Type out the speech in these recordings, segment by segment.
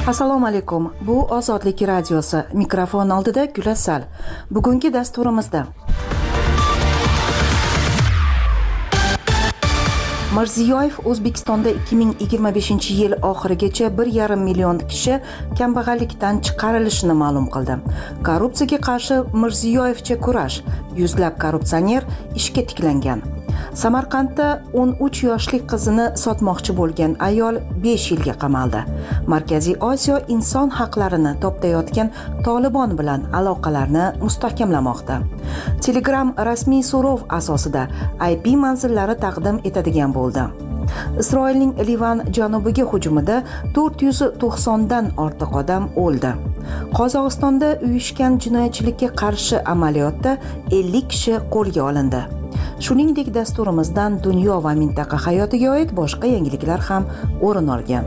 Assalomu alaykum. Bu Ozodlik radiosi. Mikrofon oldida Gulasal. Bugungi dasturimizda Mirziyoyev O'zbekistonda 2025-yil oxirigacha 1,5 million kishi kambag'allikdan chiqarilishini ma'lum qildi. Korrupsiyaga qarshi Mirziyoyevcha kurash, yuzlab korrupsioner ishga tiklangan. Samarqandda 13 yoshli qizini sotmoqchi bo'lgan ayol 5 yilga qamaldi. Markaziy Osiyo inson haqlarini toptayotgan Tolibon bilan aloqalarni mustahkamlamoqda. Telegram rasmiy so'rov asosida IP manzillari taqdim etadigan bo'ldi. Isroilning Livan janubiga hujumida 490 dan ortiq odam o'ldi. Qozog'istonda uyushgan jinoyatchilikka qarshi amaliyotda 50 kishi qo'lga olindi. Shuningdek, dasturimizdan dunyo va mintaqa hayotiga oid boshqa yangiliklar ham o'rin olgan.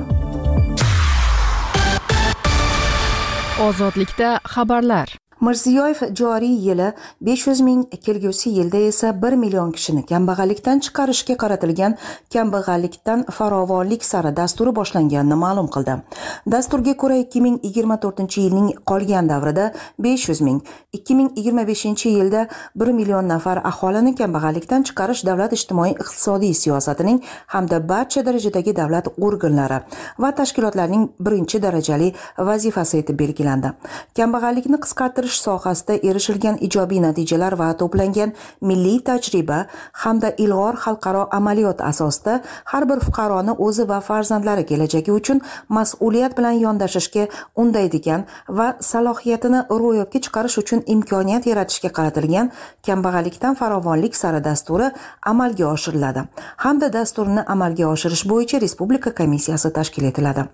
Ozodlikda xabarlar. Mirziyoyev joriy yili 500 ming, kelgusi yilda esa 1 million kishini kambag'allikdan chiqarishga qaratilgan kambag'allikdan farovonlik sari dasturi boshlanganini ma'lum qildi. Dasturga ko'ra 2024-yilning qolgan davrida 500 ming, 2025-yilda 1 million nafar aholini kambag'allikdan chiqarish davlat ijtimoiy-iqtisodiy siyosatining hamda barcha darajadagi davlat organlari va tashkilotlarining birinchi darajali vazifasi etib belgilandi. Kambag'allikni qisqartirish sohasida erishilgan ijobiy natijalar va to'plangan milliy tajriba hamda ilg'or xalqaro amaliyot asosida har bir fuqaroni o'zi va farzandlari kelajagi uchun mas'uliyat bilan yondashishga undaydigan va salohiyatini ro'yobga chiqarish uchun imkoniyat yaratishga qaratilgan kambag'allikdan farovonlik sari dasturi amalga oshiriladi hamda dasturni amalga oshirish bo'yicha respublika komissiyasi tashkil etiladi.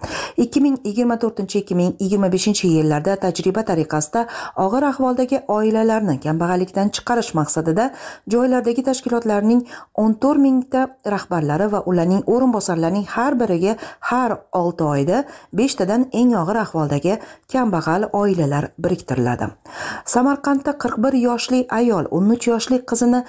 2024-2025 yillarda tajriba tariqasida og'ir ahvoldagi oilalarni kambag'allikdan chiqarish maqsadida joylardagi tashkilotlarning 14 mingta rahbarlari va ularning o'rinbosarlarining har biriga har 6 oyda 5 tadan eng og'ir ahvoldagi kambag'al oilalar biriktiriladi. Samarqandda 41 yoshli ayol 13 yoshli qizini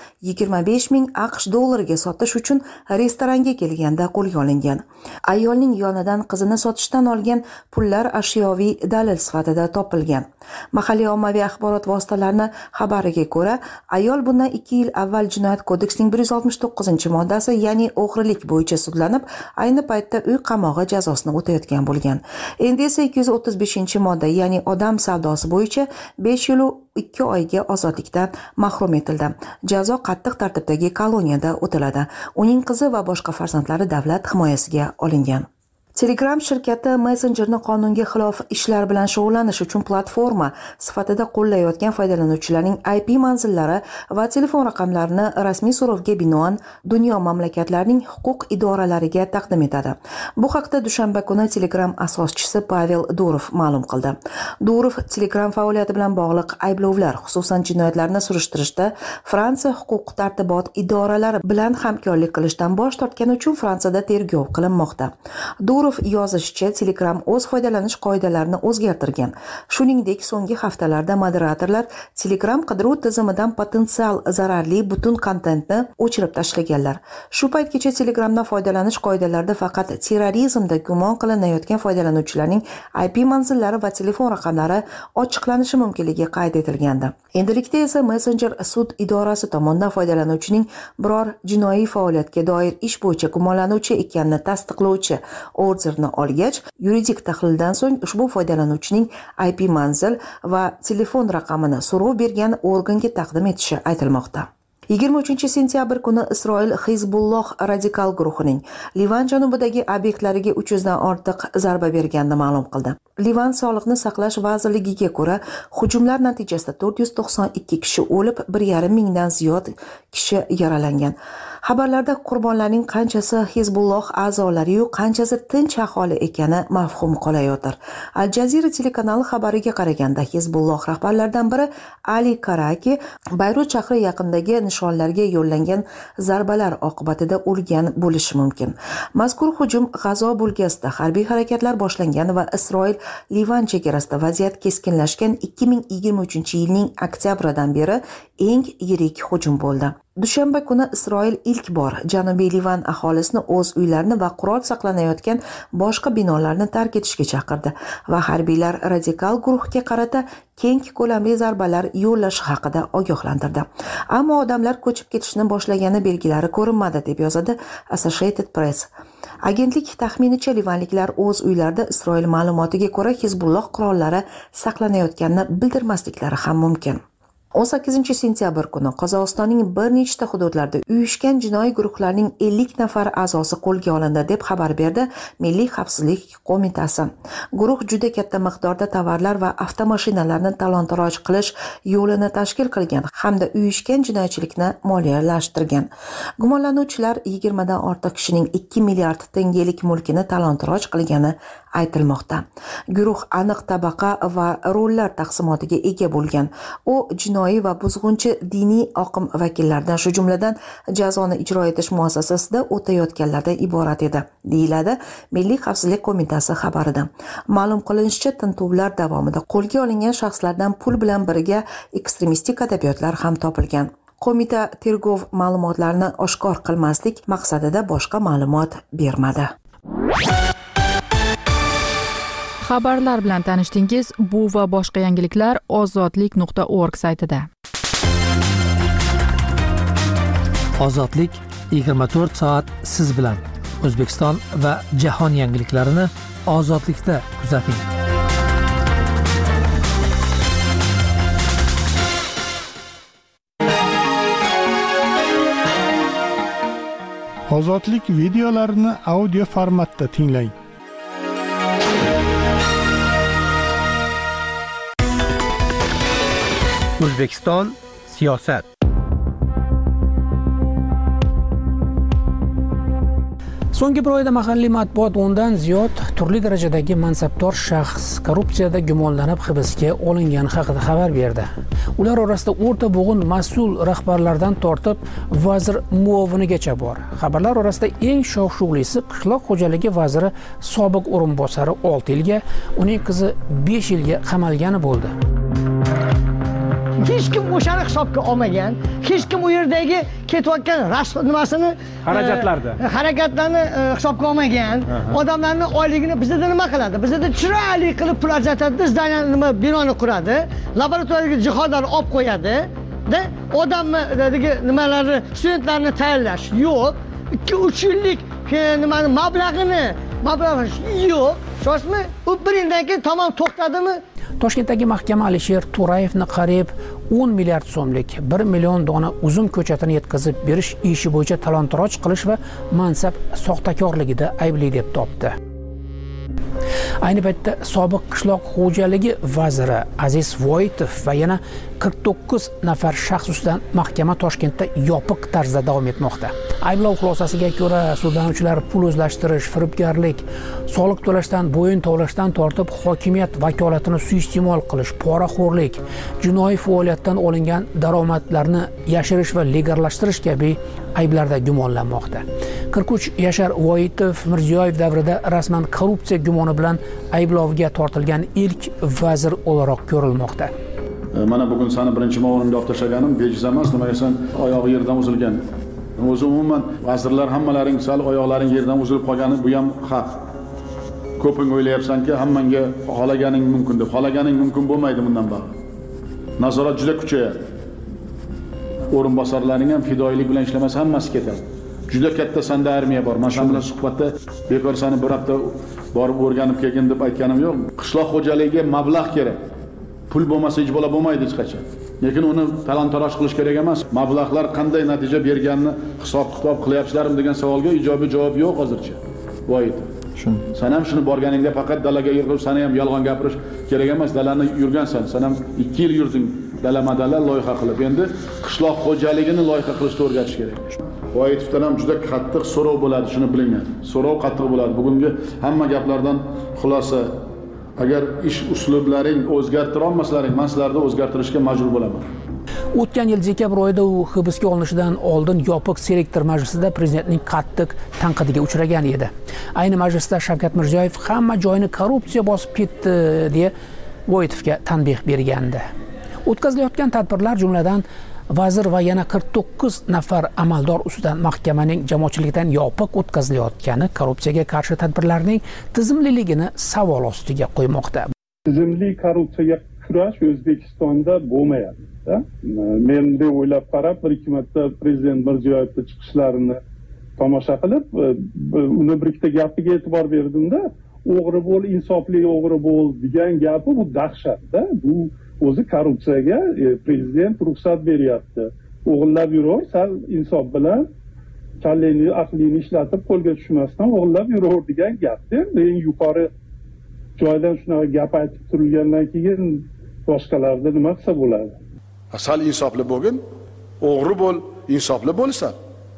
25 ming AQSh dollariga sotish uchun restoranga kelganda qo'lga olingan. Ayolning yonidan qizini sotishdan olgan pullar ashyoviy dalil sifatida topilgan. Mahalliy ommaviy axborot vositalarini xabariga ko'ra, ayol bundan 2 yil avval Jinoyat kodeksining 169-moddasi, ya'ni o'g'rilik bo'yicha sudlanib, ayni paytda uy qamog'i jazosini o'tayotgan bo'lgan. Endi esa 235-modda, ya'ni odam savdosi bo'yicha 5 yil 2 oyga ozodlikdan mahrum etildi. Jazo qattiq tartibdagi koloniyada o'tiladi. Uning qizi va boshqa farzandlari davlat himoyasiga olingan. Telegram shirkati messenjerni qonunga xilof ishlar bilan shug'ullanish uchun platforma sifatida qo'llayotgan foydalanuvchilarning IP manzillari va telefon raqamlarini rasmiy so'rovga binoan dunyo mamlakatlarining huquq idoralariga taqdim etadi. Bu haqda dushanba kuni Telegram asoschisi Pavel Durov ma'lum qildi. Durov Telegram faoliyati bilan bog'liq ayblovlar, xususan jinoyatlarni surishtirishda Fransiya huquq-tartibot idoralari bilan hamkorlik qilishdan bosh tortgani uchun Fransiyada tergov qilinmoqda. Durov yozishicha, Telegram o'z foydalanish qoidalarini o'zgartirgan. Shuningdek, so'nggi haftalarda moderatorlar Telegram qidiruv tizimidan potensial zararli butun kontentni o'chirib tashlaganlar. Shu paytgacha Telegramdan foydalanish qoidalarida faqat terrorizmda gumon qilinayotgan foydalanuvchilarning IP manzillari va telefon raqamlari ochiqlanishi mumkinligi qayd etilgandi. Endilikda esa messenjer sud idorasi tomonidan foydalanuvchining biror jinoiy faoliyatga doir ish bo'yicha gumonlanuvchi ekanini tasdiqlovchi orderni olgach, yuridik tahlildan so'ng ushbu foydalanuvchining IP manzil va telefon raqamini so'rov bergan organga taqdim etishi aytilmoqda. 23-sentyabr kuni Isroil Hizbulloh radikal guruhining Livan janubidagi obyektlariga 300 dan ortiq zarba berganini ma'lum qildi. Livan Sog'liqni saqlash vazirligiga ko'ra, hujumlar natijasida 492 kishi o'lib, 1,5 mingdan ziyod kishi yaralangan. Xabarlarda qurbonlarning qanchasi Hizbulloh a'zolari-yu, qanchasi tinch aholi ekani mavhum qolayotir. Al Jazeera telekanali xabariga qaraganda, Hizbulloh rahbarlaridan biri Ali Karaki Bayrut shahri yaqinidagi nishonlarga yo'llangan zarbalar oqibatida o'lgan bo'lishi mumkin. Mazkur hujum G'azo bo'lgasida harbiy harakatlar boshlangan va Isroil Livan chegarasida vaziyat keskinlashgan 2023-yilning oktyabridan beri eng yirik hujum bo'ldi. Dushanba kuni Isroil ilk bor Janubiy Livan aholisini o'z uylarini va qurol saqlanayotgan boshqa binolarni tark etishga chaqirdi va harbiylar radikal guruhga qarata keng ko'lamli zarbalar yo'llashi haqida ogohlantirdi. Ammo odamlar ko'chib ketishni boshlagani belgilari ko'rinmadi, deb yozadi Associated Press. Agentlik taxminicha livanliklar o'z uylarida Isroil ma'lumotiga ko'ra Hizbulloh qurollari saqlanayotganini bildirmasliklari ham mumkin. 18 sentyabr kuni Qozog'istonning bir nechta hududlarda uyushgan jinoiy guruhlarning 50 nafar a'zosi qo'lga olindi, deb xabar berdi Milliy xavfsizlik qo'mitasi. Guruh juda katta miqdorda tovarlar va avtomashinalarni talon-taroj qilish yo'lini tashkil qilgan hamda uyushgan jinoyatchilikni moliyalashtirgan. Gumonlanuvchilar 20 dan ortiq kishining 2 milliard tengalik mulkini talon-taroj qilgani aytilmoqda. Guruh aniq tabaqa va rollar taqsimotiga ega bo'lgan. U jinoiy va buzg'unchi diniy oqim vakillaridan, shu jumladan jazoni ijro etish muassasasida o'tayotganlardan iborat edi, deyiladi Milliy xavfsizlik qo'mitasi xabarida. Ma'lum qilinishicha, tintuvlar davomida qo'lga olingan shaxslardan pul bilan birga ekstremistik adabiyotlar ham topilgan. Qo'mita tergov ma'lumotlarini oshkor qilmaslik maqsadida boshqa ma'lumot bermadi. Xabarlar bilan tanishdingiz. Bu va boshqa yangiliklar ozodlik.org saytida. Ozodlik 24 soat siz bilan. O'zbekiston va jahon yangiliklarini Ozodlikda kuzating. Ozodlik videolarini audio formatda tinglang. O'zbekiston siyosat. So'nggi bir oyda mahalliy matbuot 10 dan ziyod turli darajadagi mansabdor shaxs korrupsiyada gumonlanib hibsga olingani haqida xabar berdi. Ular orasida o'rta bo'g'in mas'ul rahbarlardan tortib vazir muovinigacha bor. Xabarlar orasida eng shov-shuvlisi qishloq xo'jaligi vaziri sobiq o'rinbosari 6 yilga, uning qizi 5 yilga qamalgani bo'ldi. Hech kim o'shani hisobga olmagan, hech kim u yerdagi ketayotgan nimasini harakatlarni hisobga olmagan. Odamlarning oyligini bizda nima qiladi? Bizda chiroyli qilib pul ajratadi, zdaniyani nima binoni quradi, laboratoriyaga jihodlar olib qo'yadi. Da odamlardagi nimalarni, studentlarni tayyorlash yo'q. 2-3 yillik nimani mablag'ini yo'q. Shoshmi? U bir yildan keyin tamom to'xtadimi? Toshkentdagi mahkama Alisher To'rayevni qariyb 10 milliard so'mlik 1 million dona uzum ko'chatini yetkazib berish ishi bo'yicha talon-taroj qilish va mansab soxtakorligida aybli deb topdi. Ayni paytda sobiq qishloq xo'jaligi vaziri Aziz Voitov va yana 49 nafar shaxs ustidan mahkama Toshkentda yopiq tarzda davom etmoqda. Ayblov xulosasiga ko'ra, sudlanuvchilar pul o'zlashtirish, firibgarlik, soliq to'lashdan bo'yin tovlashdan tortib hokimiyat vakolatini suiiste'mol qilish, poraxo'rlik, jinoiy faoliyatdan olingan daromadlarni yashirish va legallashtirish kabi ayblarda gumonlanmoqda. 43 yashar Voitov Mirziyoyev davrida rasman korrupsiya gumoni bilan ayblovga tortilgan ilk vazir o'laroq ko'rilmoqda. Mana bugun seni birinchi ma'unimga olib tashlaganim bejiz emas, nimaga sen oyog'i yerdan uzilgan. O'zi umuman vazirlar hammalaring sal oyoqlaring yerdan uzilib qolgani bu ham haq. Ko'ping o'ylayapsanki, hammanga xolaganing mumkin deb. Xolaganing mumkin bo'lmaydi bundan bari. Nazorat juda kuchayadi. O'rinbosarlarning ham fidoyilik bilan ishlamasa hammasi ketadi. Juda katta sanda armiya bor. Men shu bilan suhbatda bekor seni bir hafta borib o'rganib kelgin deb aytganim yo'q. Qishloq xo'jaligiga mablag' kerak. Pul bo'lmasa hech bo'la bo'lmaydi hech qachon. Lekin uni talon-taroj qilish kerak emas. Mablag'lar qanday natija berganini hisob-kitob qilyapsizlarmi degan savolga ijobiy javob yo'q hozircha. Voydi. Sen ham shuni borganingda faqat dalaga yurib, seni ham yolg'on gapirish kerak emas. Dalani yurgansan. Sen ham 2 yil yurding dalamadala loyiha qilib. Endi qishloq xo'jaligini loyiha qilishni o'rgatish kerak. Voyidovdan ham juda qattiq so'rov bo'ladi, shuni bilinglar. So'rov qattiq bo'ladi. Bugungi hamma gaplardan xulosa, agar ish uslublaring o'zgartira olmasalaring, men sizlarni o'zgartirishga majbur bo'laman. O'tgan yil dekabr oyida u hibsga olinishidan oldin yopiq selektor majlisida prezidentning qattiq tanqidiga uchragan edi. Ayni majlisda Shavkat Mirziyoyev hamma joyini korrupsiya bosib ketdi deya Voyidovga tanbeh bergandi. O'tkazilayotgan tadbirlar jumladan vazir va yana 49 nafar amaldor ustidan mahkamaning jamoatchilikdan yopiq o'tkazilayotgani korrupsiyaga qarshi tadbirlarning tizimliligini savol ostiga qo'ymoqda. Tizimli korrupsiyaga kurash O'zbekistonda bo'lmayapti. Men deb o'ylab qarab, bir-ikki marta prezident Mirziyoyevning chiqishlarini tomosha qilib, uni bir ikkita gapiga e'tibor berdimda, o'g'ri bo'l, insofli o'g'ri bo'l degan gapi bu dahshatda. Bu o'zi korrupsiyaga prezident ruxsat beryapti. O'g'irlab yuraver, sal insof bilan kallangni, aqlingni ishlatib qo'lga tushmasdan o'g'irlab yuraver degan gapda. Eng yuqori joydan shunaqa gap aytib turilgandan keyin boshqalarda nima qilsa bo'ladi? Sal insofli bo'lgin, o'g'ri bo'l, insofli bo'lsan.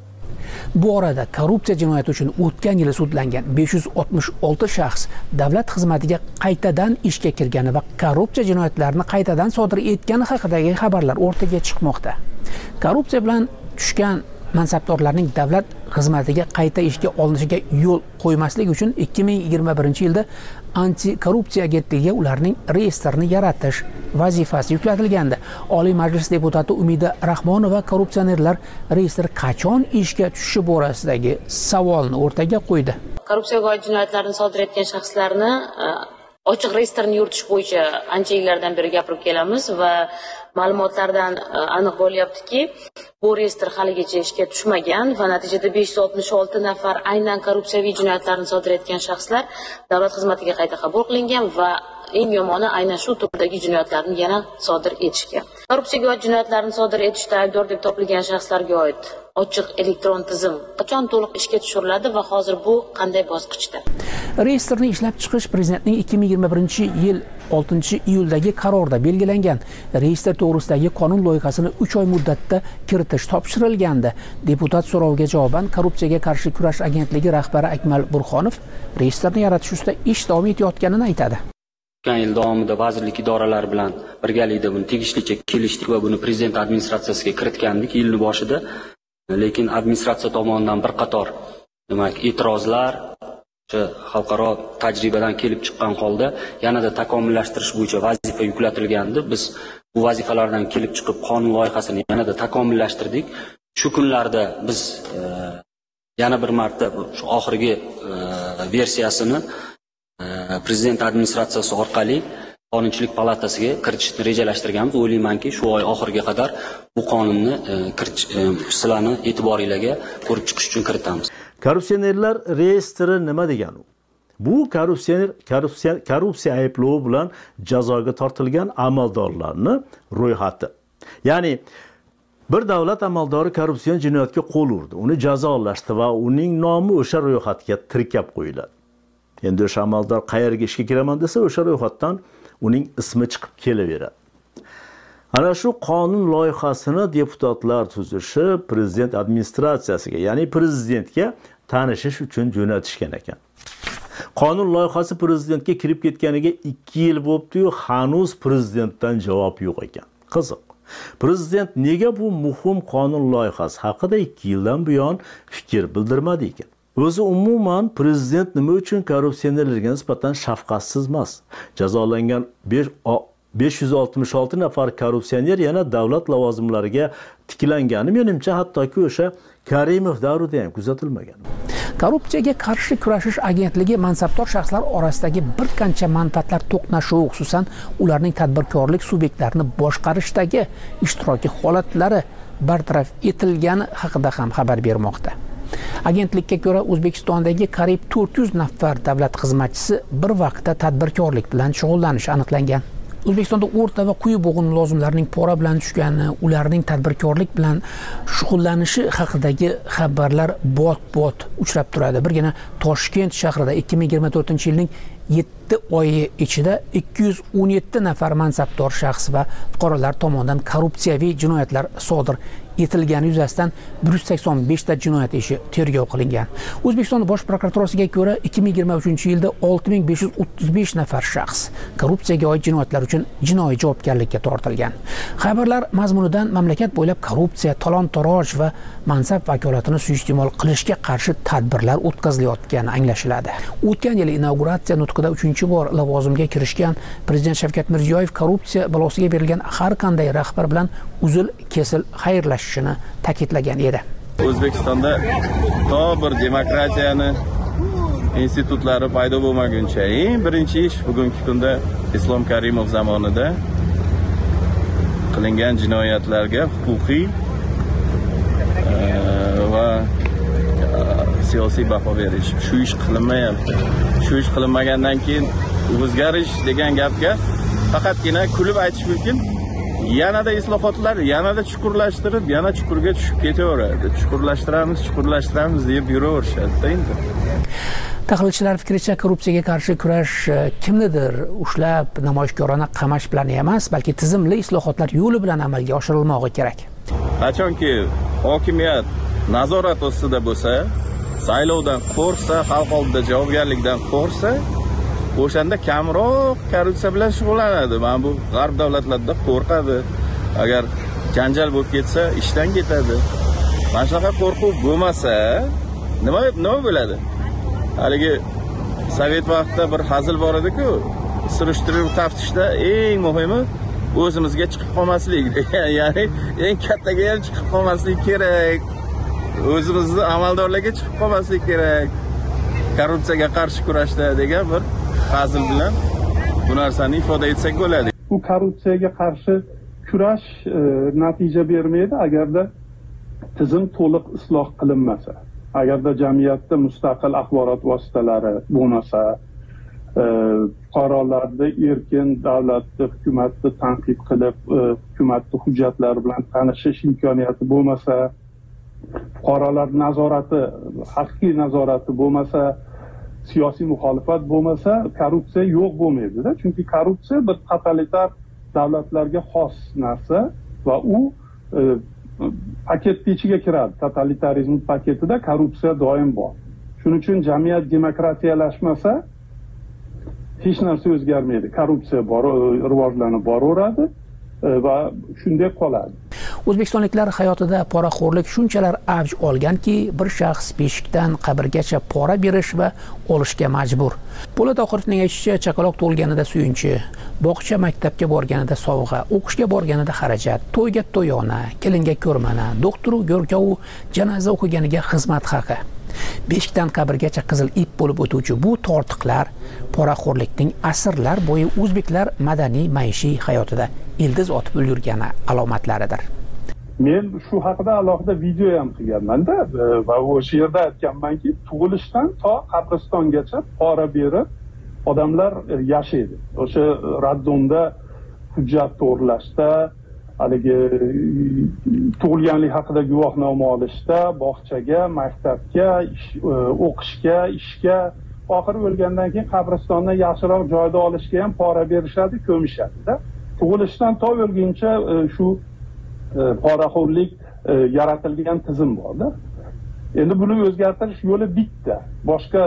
Bu orada korrupsiya jinoyati uchun o'tgan yili sudlangan 566 shaxs davlat xizmatiga qaytadan ishga kirgani va korrupsiya jinoyatlarini qaytadan sodir etgani haqidagi xabarlar o'rtaga chiqmoqda. Korrupsiya bilan tushgan mansabdorlarning davlat xizmatiga qayta ishga olinishiga yo'l qo'ymaslik uchun 2021-yilda anti-korrupsiya agentligiga ularning reyestrini yaratish vazifasi yuklatilgandi. Oliy Majlis deputati Umida Rahmonova korrupsionerlar reyestri qachon ishga tushishi borasidagi savolni o'rtaga qo'ydi. Korrupsiyaga oid jinoyatlarni sodir etgan shaxslarni ochiq reyestrni yuritish bo'yicha ancha yillardan beri gapirib kelamiz va ma'lumotlardan aniq bo'lyaptiki, bu reyestr haligacha ishga tushmagan va natijada 566 nafar aynan korrupsiyaviy jinoyatlarni sodir etgan shaxslar davlat xizmatiga qayta qabul qilingan va eng yomoni aynan shu turdagi jinoyatlarni yana sodir etishgan. Korrupsiyaga oid jinoyatlarni sodir etishda aybdor deb topilgan shaxslarga oid ochiq elektron tizim qachon to'liq ishga tushiriladi va hozir bu qanday bosqichda? Reyestrni ishlab chiqish prezidentning 2021-yil 6-iyuldagi qarorda belgilangan. Reyestr to'g'risidagi qonun loyihasini 3 oy muddatda kiritish topshirilgandi. Deputat so'roviga javoban korrupsiyaga qarshi kurash agentligi rahbari Akmal Burxonov reyestrni yaratish ustida ish davom etayotganini aytadi. O'tgan yil davomida vazirlik idoralari bilan birgalikda buni tegishlicha kelishdik va buni prezident administratsiyasiga kiritgandik yilning boshida. Lekin administratsiya tomonidan bir qator e'tirozlar xalqaro tajribadan kelib chiqqan holda yanada takomillashtirish bo'yicha vazifa yuklatilgandi. Biz bu vazifalardan kelib chiqib qonun loyihasini yanada takomillashtirdik. Shu kunlarda biz yana bir marta shu oxirgi versiyasini prezident administratsiyasi orqali Qonunchilik palatasiga kiritishni rejalashtirganmiz. O'ylaymanki, shu oy oxiriga qadar bu qonunni sizlarni e'tiboringizga ko'rib chiqish uchun kiritamiz. Korrupsionerlar reyestri nima degani? Bu korrupsiya ayblovi bilan jazoga tortilgan amaldorlarning ro'yxati. Ya'ni bir davlat amaldori korrupsion jinoyatga qo'l urdi, uni jazolashdi va uning nomi o'sha ro'yxatga tirkab qo'yiladi. Endi o'sha amaldor qayerga ishga kiraman desa, o'sha ro'yxatdan uning ismi chiqib kelaveradi. Ana shu qonun loyihasini deputatlar tuzishi prezident administratsiyasiga, ya'ni prezidentga tanishish uchun jo'natishgan ekan. Qonun loyihasi prezidentga kirib ketganiga 2 yil bo'libdi-yu, hanuz prezidentdan javob yo'q ekan. Qiziq. Prezident nega bu muhim qonun loyihasi haqida 2 yildan buyon fikr bildirmadi ekan? O'zi umuman prezident nima uchun korrupsionerlarga nisbatan shafqatsiz emas? Jazolangan 566 nafar korrupsioner yana davlat lavozimlariga tiklangani menimcha hattoki o'sha Karimov davrida ham kuzatilmagan. Korrupsiyaga qarshi kurashish agentligi mansabdor shaxslar orasidagi bir qancha manfaatlar to'qnashuvi, xususan ularning tadbirkorlik subyektlarini boshqarishdagi ishtiroki holatlari bartaraf etilgani haqida ham xabar bermoqda. Agentlikka ko'ra O'zbekistondagi qariyb 400 nafar davlat xizmatchisi bir vaqtda tadbirkorlik bilan shug'ullanishi aniqlangan. O'zbekistonda o'rta va quyi bo'g'in mulozimlarning pora bilan tushgani, ularning tadbirkorlik bilan shug'ullanishi haqidagi xabarlar bot uchrab turadi. Birgina Toshkent shahrida 2024-yilning 7 oyi ichida 217 nafar mansabdor shaxs va fuqarolar tomonidan korrupsiyaviy jinoyatlar sodir etilgani yuzasidan 185 ta jinoyat ishi tergov qilingan. O'zbekiston Bosh prokuraturasiga ko'ra 2023-yilda 6535 nafar shaxs korrupsiyaga oid jinoyatlar uchun jinoiy javobgarlikka tortilgan. Xabarlar mazmunidan mamlakat bo'ylab korrupsiya, talon-toroj va mansab vakolatini suiiste'mol qilishga qarshi tadbirlar o'tkazilayotgani anglashiladi. O'tgan yil inauguratsiya nutqi nutqida 3-bor lavozimga kirishgan prezident Shavkat Mirziyoyev korrupsiya balosiga berilgan har qanday rahbar bilan uzil kesil xayrlashishini ta'kidlagan edi. O'zbekistonda to bir demokratiyani institutlari paydo bo'lmaguncha eng birinchi ish bugungi kunda Islom Karimov zamonida qilingan jinoyatlarga huquqiy va siyosiy baho berish. Shu ish qilinmayapti. Shu ish qilinmagandan keyin o'zgarish degan gapga faqatgina kulib aytish mumkin. Yanada islohotlar, yanada chuqurlashtirib, yana chuqurga tushib ketaveradi. Chuqurlashtiramiz deb yuraverishadi endi. Tahlilchilar fikricha, korrupsiyaga qarshi kurash kimnidir ushlab namoyishkorona qamash bilan emas, balki tizimli islohotlar yo'li bilan amalga oshirilmog'i kerak. Qachonki hokimiyat nazorat ostida bo'lsa, saylovdan qo'rqsa, xalq oldida javobgarlikdan qo'rqsa, o'shanda kamroq korrupsiya bilan shug'ullanadi. Mana bu g'arb davlatlarida qo'rqadi. Agar janjal bo'lib ketsa, ishdan ketadi. Mana shunaqa qo'rquv bo'lmasa, nima bo'ladi? Haligi sovet vaqtida bir hazil bor edi-ku, surishtiruv taftishda eng muhimi o'zimizga chiqib qolmaslik. Ya'ni eng kattaga ham chiqib qolmaslik kerak. O'zimizni amaldorlarga chiqib qolmaslik kerak. Korrupsiyaga qarshi kurashda degan bir hazil bilan bu narsani ifoda etsak bo'ladi. Bu korrupsiyaga qarshi kurash natija bermaydi agarda tizim to'liq isloh qilinmasa. Agarda jamiyatda mustaqil axborot vositalari bo'lmasa, fuqarolarda erkin davlatni, hukumatni tanqid qilib, hukumatni hujjatlari bilan tanishish imkoniyati bo'lmasa, fuqarolar nazorati, haqiqiy nazorati bo'lmasa, siyosiy muxolifat bo'lmasa, korrupsiya yo'q bo'lmaydi-da. Chunki korrupsiya bir totalitar davlatlarga xos narsa va u paketning ichiga kiradi. Totalitarizm paketida korrupsiya doim bor. Shuning uchun jamiyat demokratiyalashmasa, hech narsa o'zgarmaydi. Korrupsiya rivojlanib boraveradi va shunday qoladi. O'zbekistonliklar hayotida poraxo'rlik shunchalar avj olganki, bir shaxs beshikdan qabrgacha pora berish va olishga majbur. Po'lat Oqirovning aytishicha, chaqaloq tug'ilganida suyunchi, bog'cha maktabga borganida sovg'a, o'qishga borganida xarajat, to'yga to'yona, kelinga ko'rmana, doktoru go'rkovu janoza o'qiganiga xizmat haqi. Beshikdan qabrgacha qizil ip bo'lib o'tuvchi bu tortiqlar poraxo'rlikning asrlar bo'yi o'zbeklar madaniy maishiy hayotida ildiz otib ulgurgani alomatlaridir. Men shu haqida alohida video ham qilganman-da va o'sha yerda aytganmanki, tug'ilishdan to qabristongacha pora berib odamlar yashaydi. O'sha raddomda hujjat to'g'rilashda, haligi tug'ilganlik haqida guvohnoma olishda, bog'chaga, maktabga, o'qishga, ishga, oxiri o'lgandan keyin qabristondan yaxshiroq joyda olishga ham pora berishadi, ko'mishadi-da. Tug'ilishdan to o'lguncha shu poraxo'rlik yaratilgan tizim bor-da. Endi buni o'zgartirish yo'li bitta. Boshqa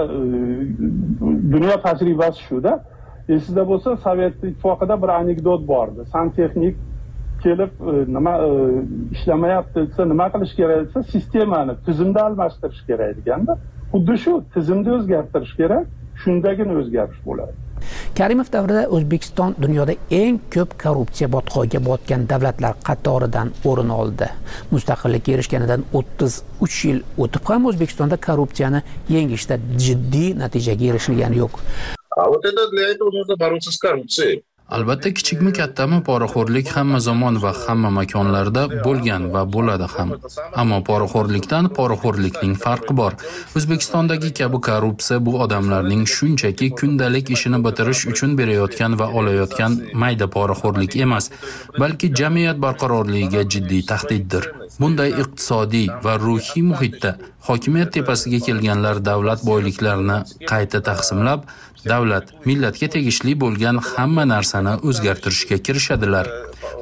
dunyo tajribasi shu-da. Esingizda bo'lsa, Sovet ittifoqida bir anekdot bordi. Santexnik kelib nima ishlamayapti desa, nima qilish kerak desa, sistemani tizimda almashtirish kerak deganda, xuddi shu tizimni o'zgartirish kerak, shundagina o'zgarish bo'ladi. Karimov davrida O'zbekiston dunyoda eng ko'p korrupsiya botqoqiga botgan davlatlar qatoridan o'rin oldi. Mustaqillikka erishganidan 33 yil o'tib ham O'zbekistonda korrupsiyani yengishda jiddiy natijaga erishilgani yo'q. Для этого нужно бороться с коррупцией. Albatta, kichikmi kattami poraxo'rlik hamma zamon va hamma makonlarda bo'lgan va bo'ladi ham. Ammo poraxo'rlikdan poraxo'rlikning farqi bor. O'zbekistondagi kabi korrupsiya bu odamlarning shunchaki kundalik ishini bitirish uchun berayotgan va olayotgan mayda poraxo'rlik emas, balki jamiyat barqarorligiga jiddiy tahdiddir. Bunday iqtisodiy va ruhiy muhitda hokimiyat tepasiga kelganlar davlat boyliklarini qayta taqsimlab, davlat millatga tegishli bo'lgan hamma narsani o'zgartirishga kirishadilar.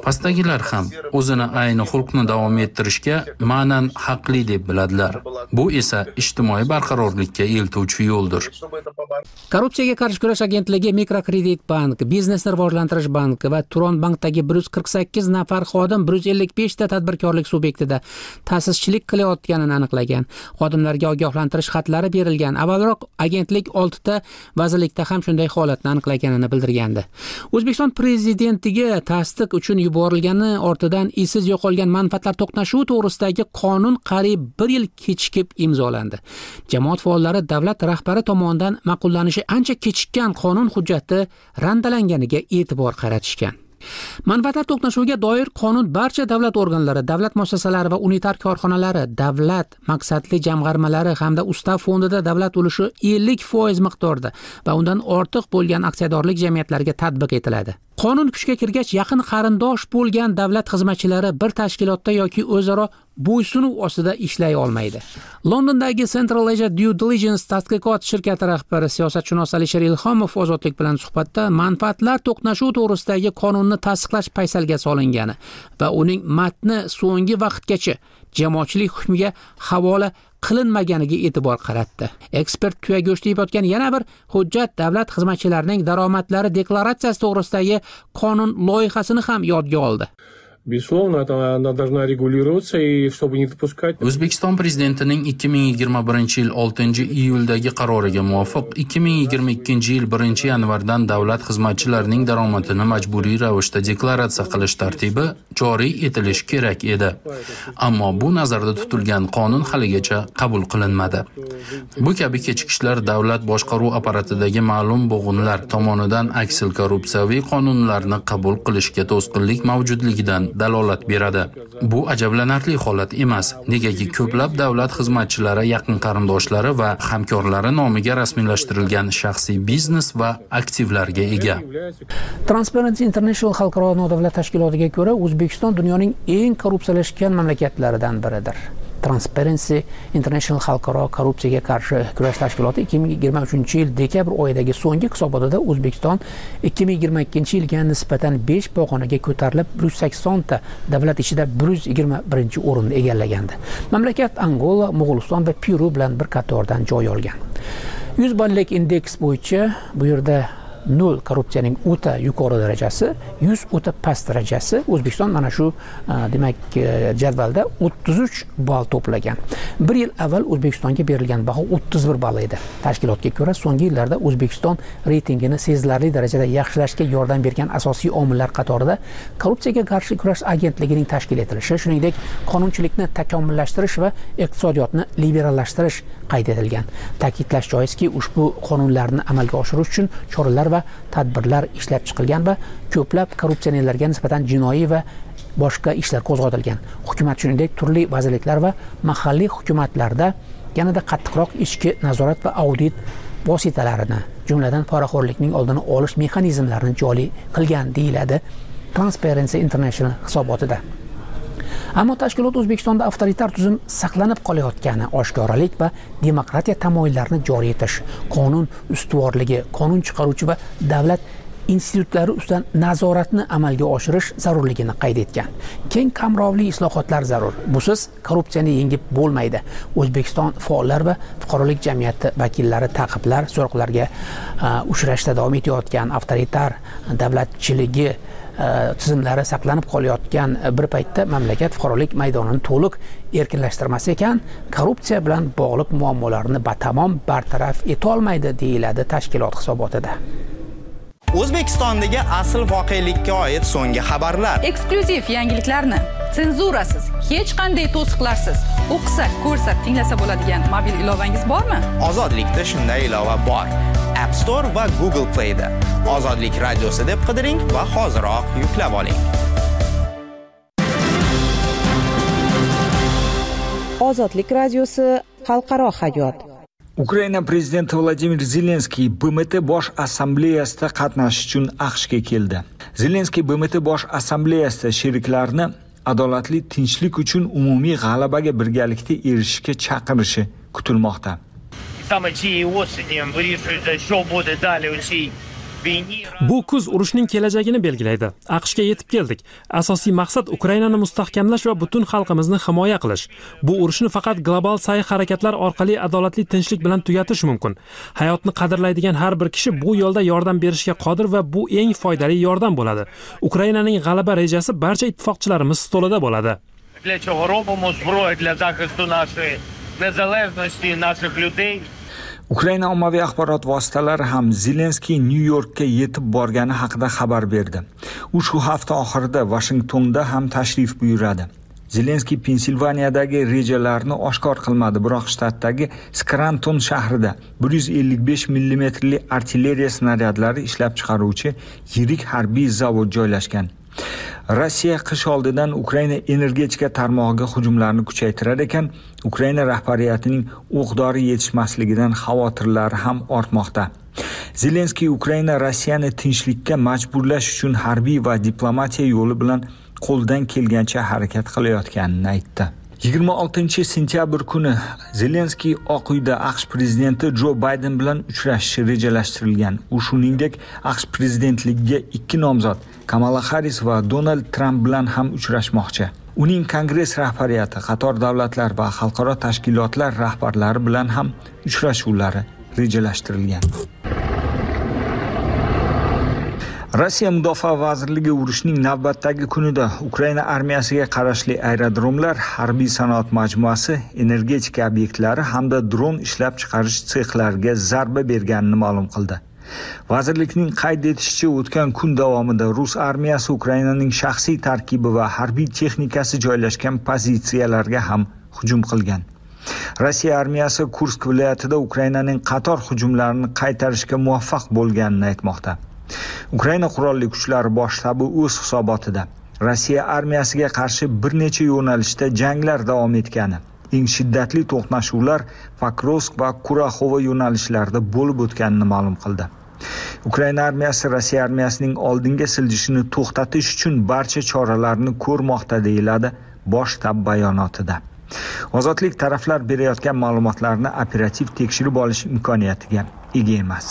Pastdagilar ham o'zini ayni xulqni davom ettirishga ma'nan haqli deb biladilar. Bu esa ijtimoiy barqarorlikka eltuvchi yo'ldir. Korrupsiyaga qarshi kurash agentligi Mikrokredit bank, Biznesni rivojlantirish banki va Turon bankdagi 148 nafar xodim 155 ta tadbirkorlik subyektida ta'sischilik qilayotganini aniqlagan. Xodimlarga ogohlantirish xatlari berilgan. Avvalroq agentlik 6 ta vazirlikda ham shunday holatni aniqlaganini bildirgandi. O'zbekiston prezidentiga tasdiq uchun yuborilgani ortidan izsiz yo'qolgan manfaatlar to'qnashuvi to'g'risidagi qonun qariyb 1 yil kechikib imzolandi. Jamoat faollari davlat rahbari tomonidan ma'qullanishi ancha kechikkan qonun hujjati randalanganiga e'tibor qaratishgan. Manfaatlar to'qnashuviga doir qonun barcha davlat organlari, davlat muassasalari va unitar korxonalari, davlat maqsadli jamg'armalari hamda ustav fondida davlat ulushi 50% miqdorda va undan ortiq bo'lgan aksiyadorlik jamiyatlariga tatbiq etiladi. Qonun kuchga kirgach, yaqin qarindosh bo'lgan davlat xizmatchilari bir tashkilotda yoki o'zaro bo'ysunuv ostida ishlay olmaydi. Londondagi Central Asia Due Diligence tadqiqot shirkati rahbari siyosatshunos Alisher Ilhomov Ozodlik bilan suhbatda manfaatlar to'qnashuvi to'g'risidagi qonunni tasdiqlash paysalga solingani va uning matni so'nggi vaqtgacha jamoatchilik hukmiga havola qilinmaganiga e'tibor qaratdi. Ekspert tuya go'shti yeyotgan yana bir hujjat davlat xizmatchilarining daromadlari deklaratsiyasi to'g'risidagi qonun loyihasini ham yodga oldi. Безусловно, она должна регулироваться, и чтобы не допускать... O'zbekiston prezidentining 2021-yil 6-iyuldagi qaroriga muvofiq 2022-yil 1-yanvardan davlat xizmatchilarining daromadini majburiy ravishda deklaratsiya qilish tartibi joriy etilishi kerak edi. Ammo bu nazarda tutilgan qonun haligacha qabul qilinmadi. Bu kabi kechikishlar davlat boshqaruv apparatidagi ma'lum bo'g'inlar tomonidan aksil korrupsiyaviy qonunlarni qabul qilishga to'sqinlik mavjudligidan dalolat beradi. Bu ajablanarli holat emas, negaki ko'plab davlat xizmatchilari yaqin qarindoshlari va hamkorlari nomiga rasmiylashtirilgan shaxsiy biznes va aktivlarga ega. Transparency International xalqaro nodavlat tashkilotiga ko'ra, O'zbekiston dunyoning eng korrupsiyalashgan mamlakatlaridan biridir. Transparency International xalqaro korrupsiyaga qarshi kurash tashkiloti 2023-yil dekabr oyidagi so'nggi hisobotida O'zbekiston 2022-yilga nisbatan 5 pog'onaga ko'tarilib 180 ta davlat ichida 121-o'rinni egallagandi. Mamlakat Angola, Mo'g'uliston va Peru bilan bir qatordan joy olgan. 100 ballik indeks bo'yicha bu yerda 0 korrupsiyaning o'ta yuqori darajasi, 100 o'ta past darajasi. O'zbekiston mana shu demak jadvalda 33 ball to'plagan. 1 yil avval O'zbekistonga berilgan baho 31 ball edi. Tashkilotga ko'ra, so'nggi yillarda O'zbekiston reytingini sezilarli darajada yaxshilashga yordam bergan asosiy omillar qatorida korrupsiyaga qarshi kurash agentligining tashkil etilishi, shuningdek qonunchilikni takomillashtirish va iqtisodiyotni liberallashtirish qayd etilgan. Ta'kidlash joizki, ushbu qonunlarni amalga oshirish uchun choralar va tadbirlar ishlab chiqilgan va ko'plab korrupsionerlarga nisbatan jinoiy va boshqa ishlar qo'zg'atilgan. Hukumat shuningdek turli vazirliklar va mahalliy hukumatlarda yanada qattiqroq ichki nazorat va audit vositalarini, jumladan poraxo'rlikning oldini olish mexanizmlarini joriy qilgan deyiladi Transparency International hisobotida. Ammo tashkilot O'zbekistonda avtoritar tuzum saqlanib qolayotgani, oshkoralik va demokratiya tamoyillarini joriy etish, qonun ustuvorligi, qonun chiqaruvchi va davlat institutlari ustidan nazoratni amalga oshirish zarurligini qayd etgan. Keng qamrovli islohotlar zarur. Busiz korrupsiyani yengib bo'lmaydi. O'zbekiston faollar va fuqarolik jamiyati vakillari ta'qiblar, so'roqlarga uchrashda davom etayotgan avtoritar davlatchiligi tizimlari saqlanib qolayotgan bir paytda mamlakat fuqarolik maydonini to'liq erkinlashtirmas ekan, korrupsiya bilan bog'liq muammolarni batamom bartaraf etolmaydi deyiladi tashkilot hisobotida. O'zbekistondagi asl voqelikka oid so'nggi xabarlar, eksklyuziv yangiliklarni senzurasiz, hech qanday to'siqlarsiz o'qisa, ko'rsa, tinglasa bo'ladigan mobil ilovangiz bormi? Ozodlikda shunday ilova bor. App Store va Google Play da. Ozodlik radiosi deb qidiring va hoziroq yuklab oling. Ozodlik radiosi xalqaro hayot. Ukraina prezidenti Vladimir Zelenskiy BMT bosh assambleyasida qatnashish uchun AQShga keldi. Zelenskiy BMT bosh assambleyasida sheriklarni adolatli tinchlik uchun umumiy g'alabaga birgalikda erishishga chaqirishi kutilmoqda. Саме цієї осені вирішується, що буде далі у цій Bu kuz urushning kelajagini belgilaydi. AQShga yetib keldik. Asosiy maqsad Ukrainani mustahkamlash va butun xalqimizni himoya qilish. Bu urushni faqat global sa'y-harakatlar orqali adolatli tinchlik bilan tugatish mumkin. Hayotni qadrlaydigan har bir kishi bu yo'lda yordam berishga qodir va bu eng foydali yordam bo'ladi. Ukrainaning g'alaba rejasi barcha ittifoqchilarimiz stolida bo'ladi. Для чого робимо зброю для захисту нашої незалежності, наших людей. Ukraina ommaviy axborot vositalari ham Zelenskiy Nyu-Yorkka yetib borgani haqida xabar berdi. U shu hafta oxirida Washingtonda ham tashrif buyuradi. Zelenskiy Pensilvaniyadagi rejalarini oshkor qilmadi, biroq shtatdagi Scranton shahrida 155 mm artilleriya snaryadlari ishlab chiqaruvchi yirik harbiy zavod joylashgan. Rossiya qish oldidan Ukraina energetika tarmog'iga hujumlarni kuchaytirar ekan, Ukraina rahbariyatining o'q-dori yetishmasligidan xavotirlari ham ortmoqda. Zelenskiy Ukraina Rossiyani tinchlikka majburlash uchun harbiy va diplomatiya yo'li bilan qo'ldan kelgancha harakat qilayotganini aytdi. 26-sentyabr kuni Zelenskiy Oq uyda AQSh prezidenti Jo Bayden bilan uchrashishi rejalashtirilgan. U shuningdek AQSh prezidentligiga 2 nomzod Kamala Harris va Donald Trump bilan ham uchrashmoqchi. Uning Kongress rahbariyati, qator davlatlar va xalqaro tashkilotlar rahbarlari bilan ham uchrashuvlari rejalashtirilgan. Rossiya Mudofaa vazirligi urushning navbatdagi kunida Ukraina armiyasiga qarashli aerodromlar, harbiy sanoat majmuasi, energetika obyektlari hamda dron ishlab chiqarish sexlariga zarba berganini ma'lum qildi. Vazirlikning qayd etishicha, o'tgan kun davomida Rus armiyasi Ukrainaning shaxsiy tarkibi va harbiy texnikasi joylashgan pozitsiyalarga ham hujum qilgan. Rossiya armiyasi Kursk viloyatida Ukrainaning qator hujumlarini qaytarishga muvaffaq bo'lganini aytmoqda. Ukraina qurolli kuchlari bosh shtabi o'z hisobotida Rossiya armiyasiga qarshi bir necha yo'nalishda janglar davom etgani, eng shiddatli to'qnashuvlar Pokrovsk va Kuraxovo yo'nalishlarida bo'lib o'tganini ma'lum qildi. Ukraina armiyasi Rossiya armiyasining oldinga siljishini to'xtatish uchun barcha choralarni ko'rmoqda, deyiladi bosh shtab bayonotida. Ozodlik taraflar berayotgan ma'lumotlarni operativ tekshirib olish imkoniyatiga ega emas.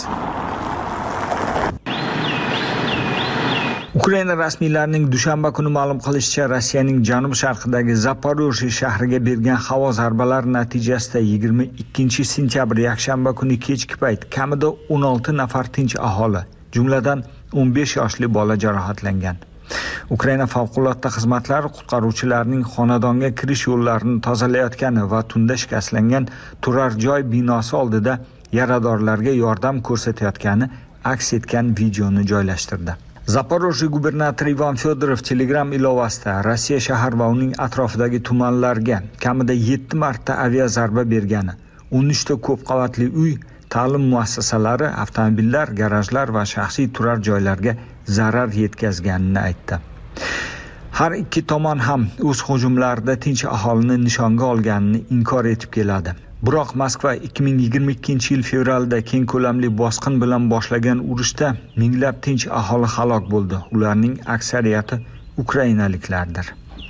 Ukraina rasmiylarining dushanba kuni ma'lum qilishicha, Rossiyaning janub-sharqidagi Zaporojye shahriga bergan havo zarbalari natijasida 22-sentyabr yakshanba kuni kechki payt kamida 16 nafar tinch aholi, jumladan 15 yoshli bola jarohatlangan. Ukraina favqulodda xizmatlari qutqaruvchilarning xonadonga kirish yo'llarini tozalayotgani va tunda shikastlangan turar joy binosi oldida yaradorlarga yordam ko'rsatayotgani aks etgan videoni joylashtirdi. Zaporojye gubernatori Ivan Fedorov Telegram ilovasida Rossiya shahar va uning atrofidagi tumanlarga kamida 7 marta aviazarba bergani, 13 ta ko'p qavatli uy, ta'lim muassasalari, avtomobillar, garajlar va shaxsiy turar joylarga zarar yetkazganini aytdi. Har ikki tomon ham o'z hujumlarida tinch aholini nishonga olganini inkor etib keladi. Biroq Moskva 2022-yil fevralda keng ko'lamli bosqin bilan boshlagan urushda minglab tinch aholi halok bo'ldi. Ularning aksariyati ukrainaliklardir.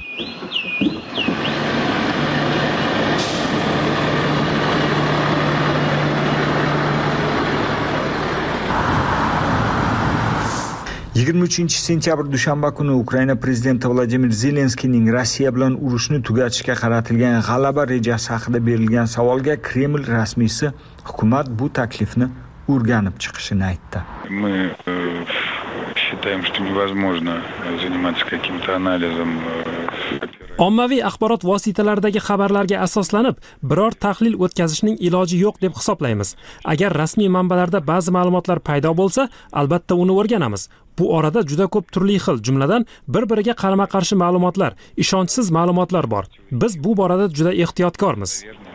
sentyabr dushanba kuni Ukraina prezidenti Vladimir Zelenskiyning Rossiya bilan urushni tugatishga qaratilgan g'alaba rejasi haqida berilgan savolga Kreml rasmiysi hukumat bu taklifni o'rganib chiqishini aytdi. Мы считаем, что невозможно заниматься каким-то анализом. Ommaviy axborot vositalaridagi xabarlarga asoslanib biror tahlil o'tkazishning iloji yo'q deb hisoblaymiz. Agar rasmiy manbalarda ba'zi ma'lumotlar paydo bo'lsa, albatta uni o'rganamiz. Bu orada juda ko'p turli xil, jumladan bir-biriga qarama-qarshi ma'lumotlar, ishonchsiz ma'lumotlar bor. Biz bu borada juda ehtiyotkormiz.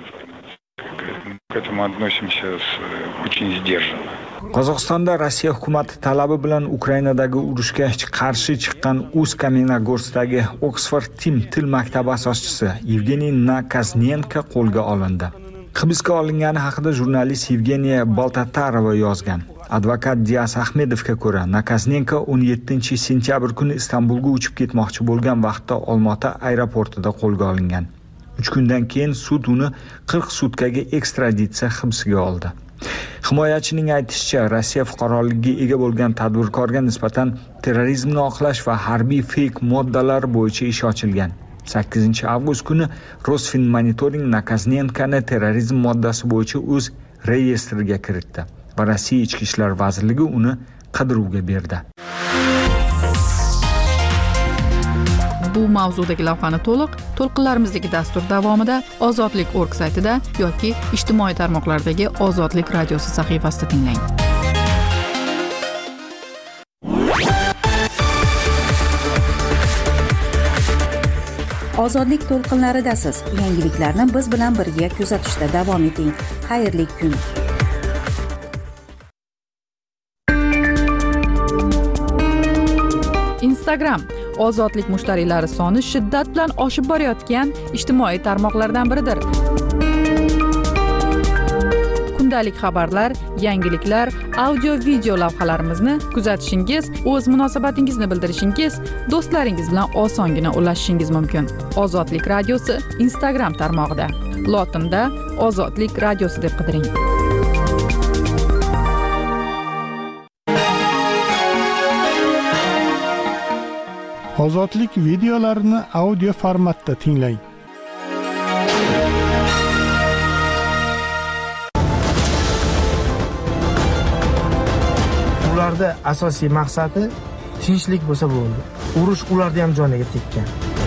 К этому относимся очень сдержанно. Qozog'istonda Rossiya hukumati talabi bilan Ukrainadagi urushga qarshi chiqqan Usk-Kamenogorskdagi Oxford Team til maktabi asoschisi Yevgeniy Nakaznenko qo'lga olindi. Hibsga olingani haqida jurnalist Yevgeniya Baltatarova yozgan. Advokat Dias Ahmedovga ko'ra, Nakaznenko 17-sentyabr kuni Istanbulga uchib ketmoqchi bo'lgan vaqtda Olmaota aeroportida qo'lga olingan. 3 kundan keyin sud uni 40 sutkaga ekstraditsiya hibsiga oldi. Himoyachining aytishicha, Rossiya fuqaroligiga ega bo'lgan tadbirkorga nisbatan terrorizmni oqlash va harbiy feyk moddalar bo'yicha ish ochilgan. 8 avgust kuni Rosfinmonitoring Nakaznenko'ni terrorizm moddasi bo'yicha o'z reyestriga kiritdi va Rossiya Ichki ishlar vazirligi uni qidiruvga berdi. Bu mavzudagi lavhani to'lqinlarimizdagi dastur davomida Ozodlik.org saytida yoki ijtimoiy tarmoqlardagi Ozodlik radiosi sahifasida tinglang. Ozodlik to'lqinlaridasiz. Yangiliklarni biz bilan birga kuzatishda davom eting. Xayrli kun. Instagram Ozodlik mushtariylari soni shiddat bilan oshib borayotgan ijtimoiy tarmoqlardan biridir. Kundalik xabarlar, yangiliklar, audio-video lavhalarimizni kuzatishingiz, o'z munosabatingizni bildirishingiz, do'stlaringiz bilan osongina ulashishingiz mumkin. Ozodlik radiosi Instagram tarmog'ida. Lotinda Ozodlik radiosi deb qidiring. Ozodlik videolarini audio formatda tinglang. Ularda asosiy maqsadi tinchlik bo'lsa bo'ldi. Urush ularda ham joniga tekkan.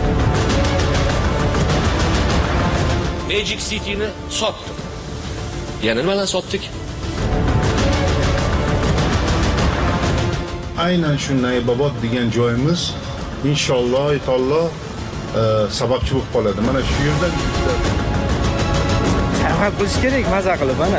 Magic City'ni sotdik. Yana nimalar sotdik? Aynan shu Naybobod degan joyimiz inshaalloh taolo sababchi bo'lib qoladi. Mana shu yerda sayohat qilish kerak, maza qilib ana.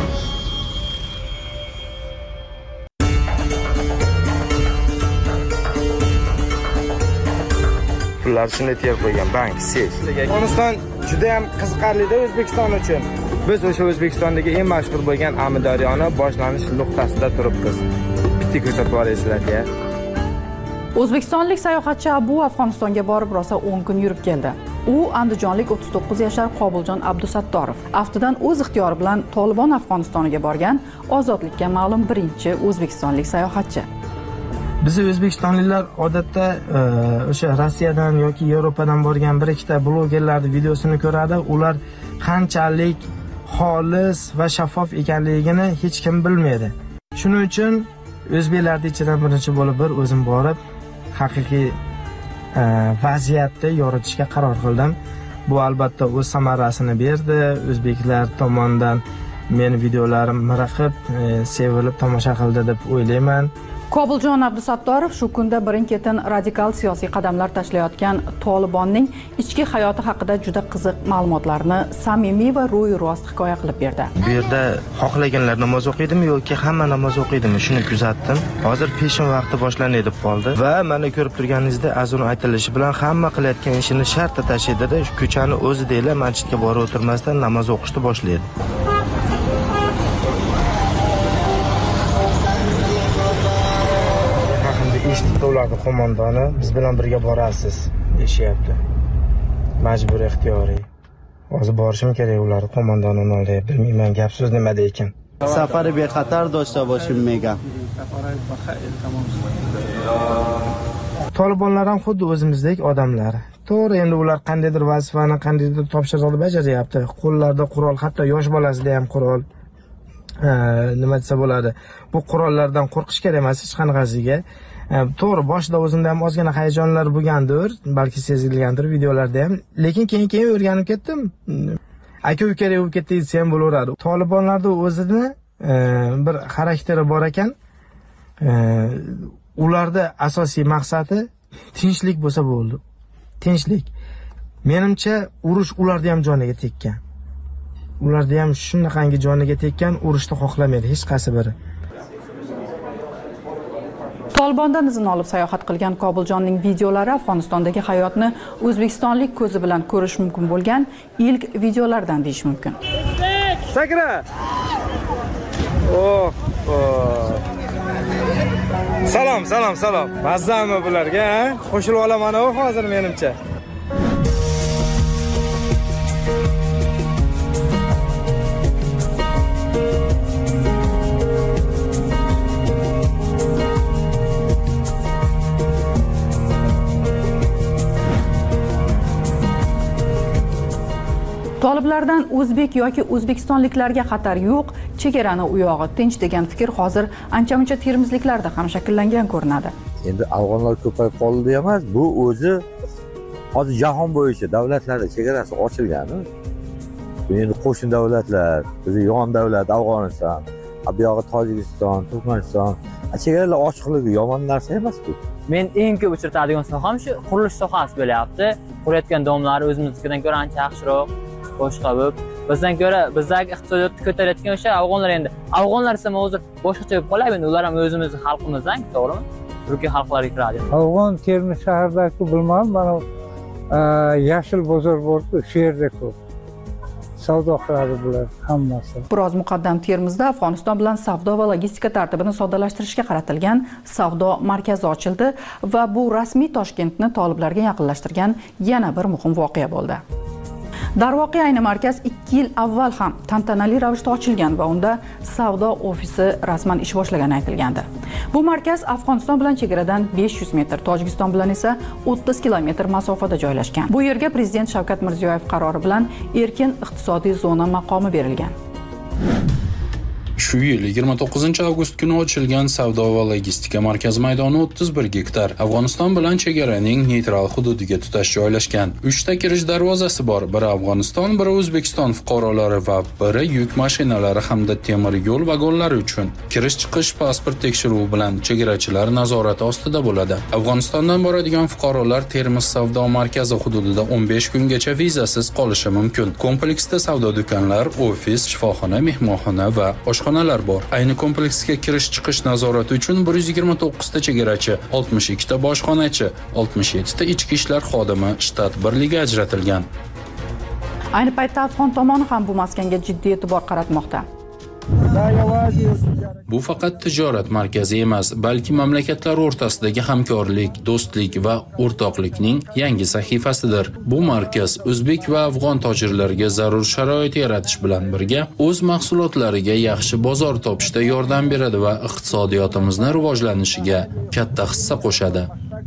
Pullar shuni terib qo'ygan bank, SEF. Afg'oniston juda ham qiziqarli-da O'zbekiston uchun. Biz o'sha O'zbekistondagi eng mashhur bo'lgan Amudaryoni boshlanish nuqtasida turibmiz. Bitta ko'rsatib boraysizlar-ya. O'zbekistonlik sayohatchi Abu Afg'onistonga borib rosa 10 kun yurib keldi. U andijonlik 39 yashar Qobiljon Abdusattorov. Aftidan o'z ixtiyori bilan Tolibon Afg'onistoniga borgan ozodlikka ma'lum birinchi o'zbekistonlik sayohatchi. Biz o'zbekistonliklar odatda o'sha Rossiyadan yoki Yevropadan borgan bir ikkita blogerlarning videosini ko'radi. Ular qanchalik xolis va shaffof ekanligini hech kim bilmaydi. Shuning uchun o'zbeklarning ichidan birinchi bo'lib bir o'zim borib haqiqiy vaziyatni yoritishga qaror qildim. Bu albatta o'z samarasini berdi. O'zbeklar tomonidan men videolarim miriqib, sevilib tomosha qildi deb o'ylayman. Qobiljon Abdusattorov shu kunda birin-ketin radikal siyosiy qadamlar tashlayotgan Tolibonning ichki hayoti haqida juda qiziq ma'lumotlarni samimiy va ro'y-rost hikoya qilib berdi. Bu yerda xohlaganlar namoz o'qiydimi yoki hamma namoz o'qiydimi? Shuni kuzatdim. Hozir peshin vaqti boshlanay deb qoldi va mana ko'rib turganingizda azon aytilishi bilan hamma qilayotgan ishini shartta tashlaydida, shu ko'chani o'zida masjidga borib o'tirmasdan namoz o'qishni boshlaydi. Eshitdi ularning qo'mondoni, biz bilan birga borasiz deyishyapti. Majburiy ixtiyoriy. Hozir borishim kerak ularning qo'mondonini olib, bilmayman gap so'z nimada ekan. Safari bexatar داشته باشیم میگم. Tolibonlar ham xuddi o'zimizdek odamlar. To'g'ri, endi ular qandaydir vazifani qandaydir topshiriqni bajaryapti. Qo'llarida qurol, hatto yosh bolasida ham qurol. Nima desa bo'ladi? Bu qurollardan qo'rqish kerak emas hech qanaqasiga. To'g'ri, boshida o'zimda ham ozgina hayajonlar bo'lgandir, balki sezilgandir videolarda ham, lekin keyin o'rganib ketdim. Aka-ukalar bo'lib ketdi desa ham bo'laveradi. Tolibonlarda o'zini bir xarakteri bor ekan. Ularda asosiy maqsadi tinchlik bo'lsa bo'ldi. Tinchlik. Menimcha urush ularda ham joniga tekkan. Ularda ham shunaqangi joniga tekkan, urushni xohlamaydi hech qaysi biri. Tolibondan izn olib sayohat qilgan Qobiljonning videolari Afg'onistondagi hayotni o'zbekistonlik ko'zi bilan ko'rish mumkin bo'lgan ilk videolardan deyish mumkin. Sakra! Salom. Mazzami bularga, ha? Qo'shilib olaman hozir menimcha. Toliblardan o'zbek yoki o'zbekistonliklarga xatar yo'q, chegarani u yog'i tinch degan fikr hozir ancha-muncha termizliklarda ham shakllangan ko'rinadi. Endi afg'onlar ko'payib qoldi emas, bu o'zi hozir jahon bo'yicha davlatlarda chegarasi ochilgani. Endi qo'shni davlatlar, bizning yon davlat Afg'oniston, bu yog'i Tojikiston, Turkmaniston, chegaralar ochiqligi yomon narsa emas-ku. Men eng ko'p uchratadigan soham shu qurilish sohasi bo'lyapti. Qurayotgan domlar o'zimiznikidan ko'ra ancha yaxshiroq, boshqa bo'lib, bizdan ko'ra bizdagi iqtisodiyotni ko'tarayotgan o'sha afg'onlar endi. Afg'onlar esa hozir boshqacha bo'lib qoladi, endi ular ham o'zimizning xalqimizdan, to'g'rimi? Turkiya xalqlariga kiradi. Afg'on Termiz shahridagi bilmadim, mana yashil bozor bor-ku, shu yerda ko'p. Savdo qiladi bular hammasi. Biroz muqaddam Termizda Afg'oniston bilan savdo va logistika tartibini soddalashtirishga qaratilgan savdo markazi ochildi va bu rasmiy Toshkentni toliblarga yaqinlashtirgan yana bir muhim voqea bo'ldi. Darvoqe ayni markaz 2 yil avval ham tantanali ravishda ochilgan va unda savdo ofisi rasman ish boshlagani aytilgandi. Bu markaz Afg'oniston bilan chegaradan 500 metr, Tojikiston bilan esa 30 kilometr masofada joylashgan. Bu yerga prezident Shavkat Mirziyoyev qarori bilan erkin iqtisodiy zona maqomi berilgan. Shu yil 29-avgust kuni ochilgan savdo va logistika markazi maydoni 31 gektar. Afg'oniston bilan chegaraning neytral hududiga tutash joylashgan. 3 ta kirish darvozasi bor. Biri Afg'oniston, biri O'zbekiston fuqarolari va biri yuk mashinalari hamda temir yo'l vagonlari uchun. Kirish-chiqish pasport tekshiruvi bilan chegarachilar nazorati ostida bo'ladi. Afg'onistondan boradigan fuqarolar Termiz savdo markazi hududida 15 kungacha vizasiz qolishi mumkin. Kompleksda savdo do'konlar, ofis, shifoxona, mehmonxona va oshxona bor. Ayni kompleksga kirish-chiqish nazorati uchun 129 ta chegarachi, 62 ta bojxonachi, 67 ta ichki ishlar xodimi shtat birligi ajratilgan. Ayni paytda afg'on tomoni ham bu maskanga jiddiy e'tibor qaratmoqda. Bu faqat tijorat markazi emas, balki mamlakatlar o'rtasidagi hamkorlik, do'stlik va o'rtoqlikning yangi sahifasidir. Bu markaz o'zbek va afg'on tojirlariga zarur sharoit yaratish bilan birga o'z mahsulotlariga yaxshi bozor topishda yordam beradi va iqtisodiyotimizni rivojlanishiga katta hissa qo'shadi.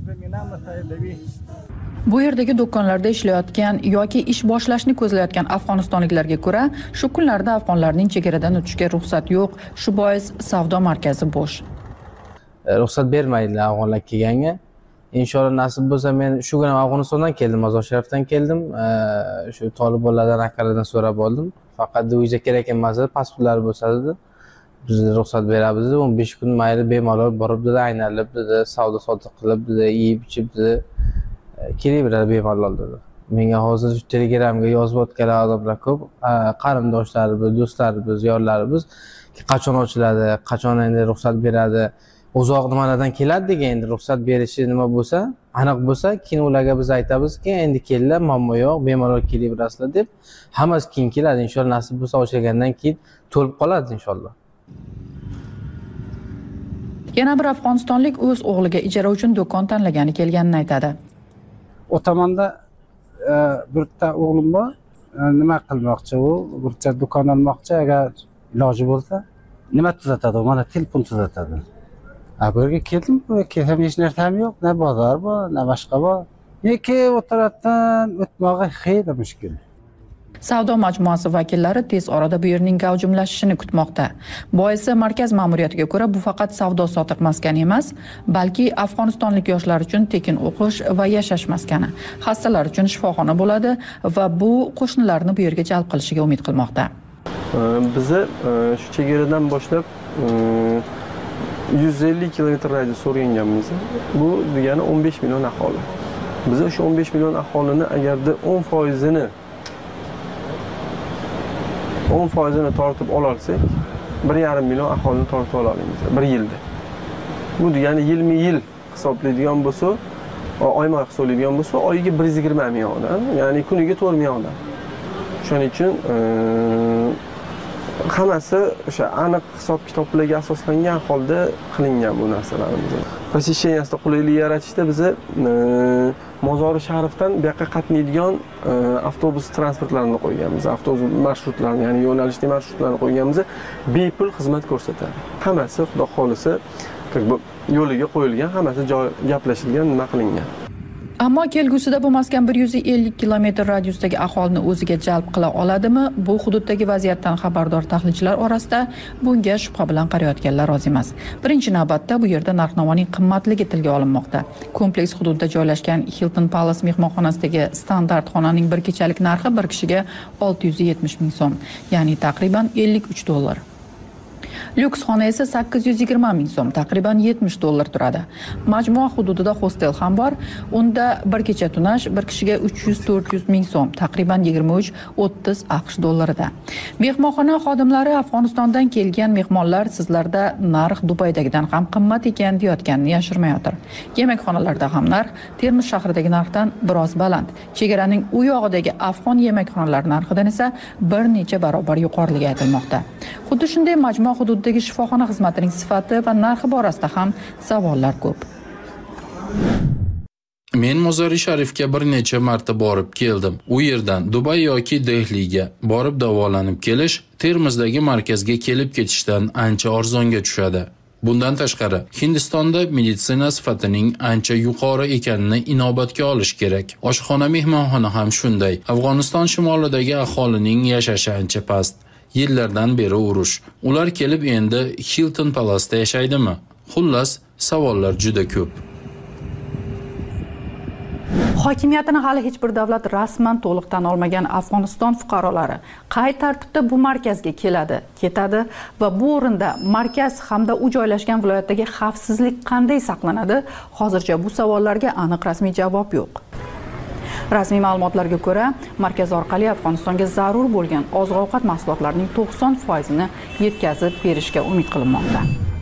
Bu yerdagi do'konlarda ishlayotgan yoki ish boshlashni ko'zlayotgan afg'onistonliklarga ko'ra, shu kunlarda afg'onlarning chegaradan o'tishga ruxsat yo'q, shu bois savdo markazi bo'sh. Ruxsat bermaydilar afg'onlar kelganga. Inshaalloh nasib bo'lsa, men shu kuni Afg'onistondan keldim, Mozor Sharifdan keldim. Shu tolibonlardan akalardan so'rab oldim. Faqat viza kerak emas, pasportlar bo'lsa dedi. Biz ruxsat beramiz dedi. 15 kun mayli bemalol borib dedi, aynalib dedi, savdo qilib dedi, yeyib ichib dedi. Kelaveradi bemalol dedi. Menga hozir Telegramga yozib o'tganlar odamlar ko'p, qarindoshlarimiz, do'stlarimiz, yorlarimiz qachon ochiladi, qachon endi ruxsat beradi, uzoq nimalardan keladi degan endi ruxsat berishi nima bo'lsa, aniq bo'lsa, keyin ularga biz aytamizki, endi kelinglar, muammo yo'q, bemalol kelaverasizlar deb, hammasi keyin keladi. Inshaalloh nasib bo'lsa ochilgandan keyin to'lib qoladi inshaalloh. Yana bir afg'onistonlik o'z o'g'liga ijara uchun do'kon tanlagani kelganini aytadi. O tomonda bitta o'g'lim bor, nima qilmoqchi u, bitta do'kon olmoqchi, agar iloji bo'lsa, nima tuzatadi, mana telefon tuzatadi. Bu yerga keldim, kelsam hech narsa ham yo'q, na bozor bor, na boshqa bor. Lekin u tarafdan o'tmog'i xeyli mushkul. Savdo majmuasi vakillari tez orada bu yerning gavjumlashishini kutmoqda. Boisi markaz ma'muriyatiga ko'ra bu faqat savdo-sotiq maskani emas, balki afg'onistonlik yoshlar uchun tekin o'qish va yashash maskani, xastalar uchun shifoxona bo'ladi va bu qo'shnilarni bu yerga jalb qilishiga umid qilmoqda. Bizni shu chegaradan boshlab 150 kilometr radius o'rganganmiz. Bu degani 15 million aholi. Biz o'sha 15 million aholini agarda 10% 10% tortib ololsak, 1,5 million aholini tortib olamiz bir yilda. Bu degani yilma-yil hisoblaydigan bo'lsa, oyma hisoblaydigan bo'lsa, oyiga 120 ming odam, ya'ni kuniga 4 ming odam. Shuning uchun hammasi o'sha aniq hisob-kitoblarga asoslangan holda qilingan bu narsalarimiz. Posisheniyasida qulaylik yaratishda biz Mozori Sharifdan bu yoqqa qatnaydigan avtobus transportlarini qo'yganmiz. Avtobus marshrutlarini, ya'ni yo'nalishli marshrutlarni qo'yganmiz. Bepul xizmat ko'rsatadi. Hammasi xudo xolisa yo'liga qo'yilgan, hammasi gaplashilgan, nima qilingan. Ammo kelgusida bu maskan 150 kilometr radiusdagi aholini o'ziga jalb qila oladimi? Bu hududdagi vaziyatdan xabardor tahlilchilar orasida bunga shubha bilan qarayotganlar oz emas. Birinchi navbatda bu yerda narx-navoning qimmatligi tilga olinmoqda. Kompleks hududda joylashgan Hilton Palace mehmonxonasidagi standart xonaning bir kechalik narxi bir kishiga 670 ming so'm, ya'ni taqriban $53. Lyuks xona esa 820 ming so'm, taqriban $70 turadi. Majmua hududida hostel ham bor. Unda bir kecha tunash bir kishiga 300-400 ming so'm, taqriban 23-30 AQSh dollarida. Mehmonxona xodimlari Afg'onistondan kelgan mehmonlar sizlarda narx Dubaydagidan ham qimmat ekan deyotganini yashirmayotir. Yemekxonalarda ham narx Termiz shahridagi narxdan biroz baland. Chegaraning u yog'idagi afg'on yemekxonalari narxidan esa bir necha barobar yuqoriligi aytilmoqda. Xuddi shunday majmua hududdagi shifoxona xizmatining sifati va narxi borasida ham savollar ko'p. Men Mozori Sharifga bir necha marta borib keldim. U yerdan Dubay yoki Dehliga borib davolanib kelish Termizdagi markazga kelib ketishdan ancha arzonga tushadi. Bundan tashqari, Hindistonda meditsina sifatining ancha yuqori ekanini inobatga olish kerak. Oshxona mehmonxona ham shunday. Afg'oniston shimolidagi aholining yashashi ancha past. Yillardan beri urush. Ular kelib endi Hilton Palace'da yashaydimi? Xullas, savollar juda ko'p. Hokimiyatini hali hech bir davlat rasman to'liq tan olmagan Afg'oniston fuqarolari qay tartibda bu markazga keladi, ketadi va bu o'rinda markaz hamda u joylashgan viloyatdagi xavfsizlik qanday saqlanadi? Hozircha bu savollarga aniq rasmiy javob yo'q. Rasmiy ma'lumotlarga ko'ra, markaz orqali Afg'onistonga zarur bo'lgan oziq-ovqat mahsulotlarining 90%ni yetkazib berishga umid qilinmoqda.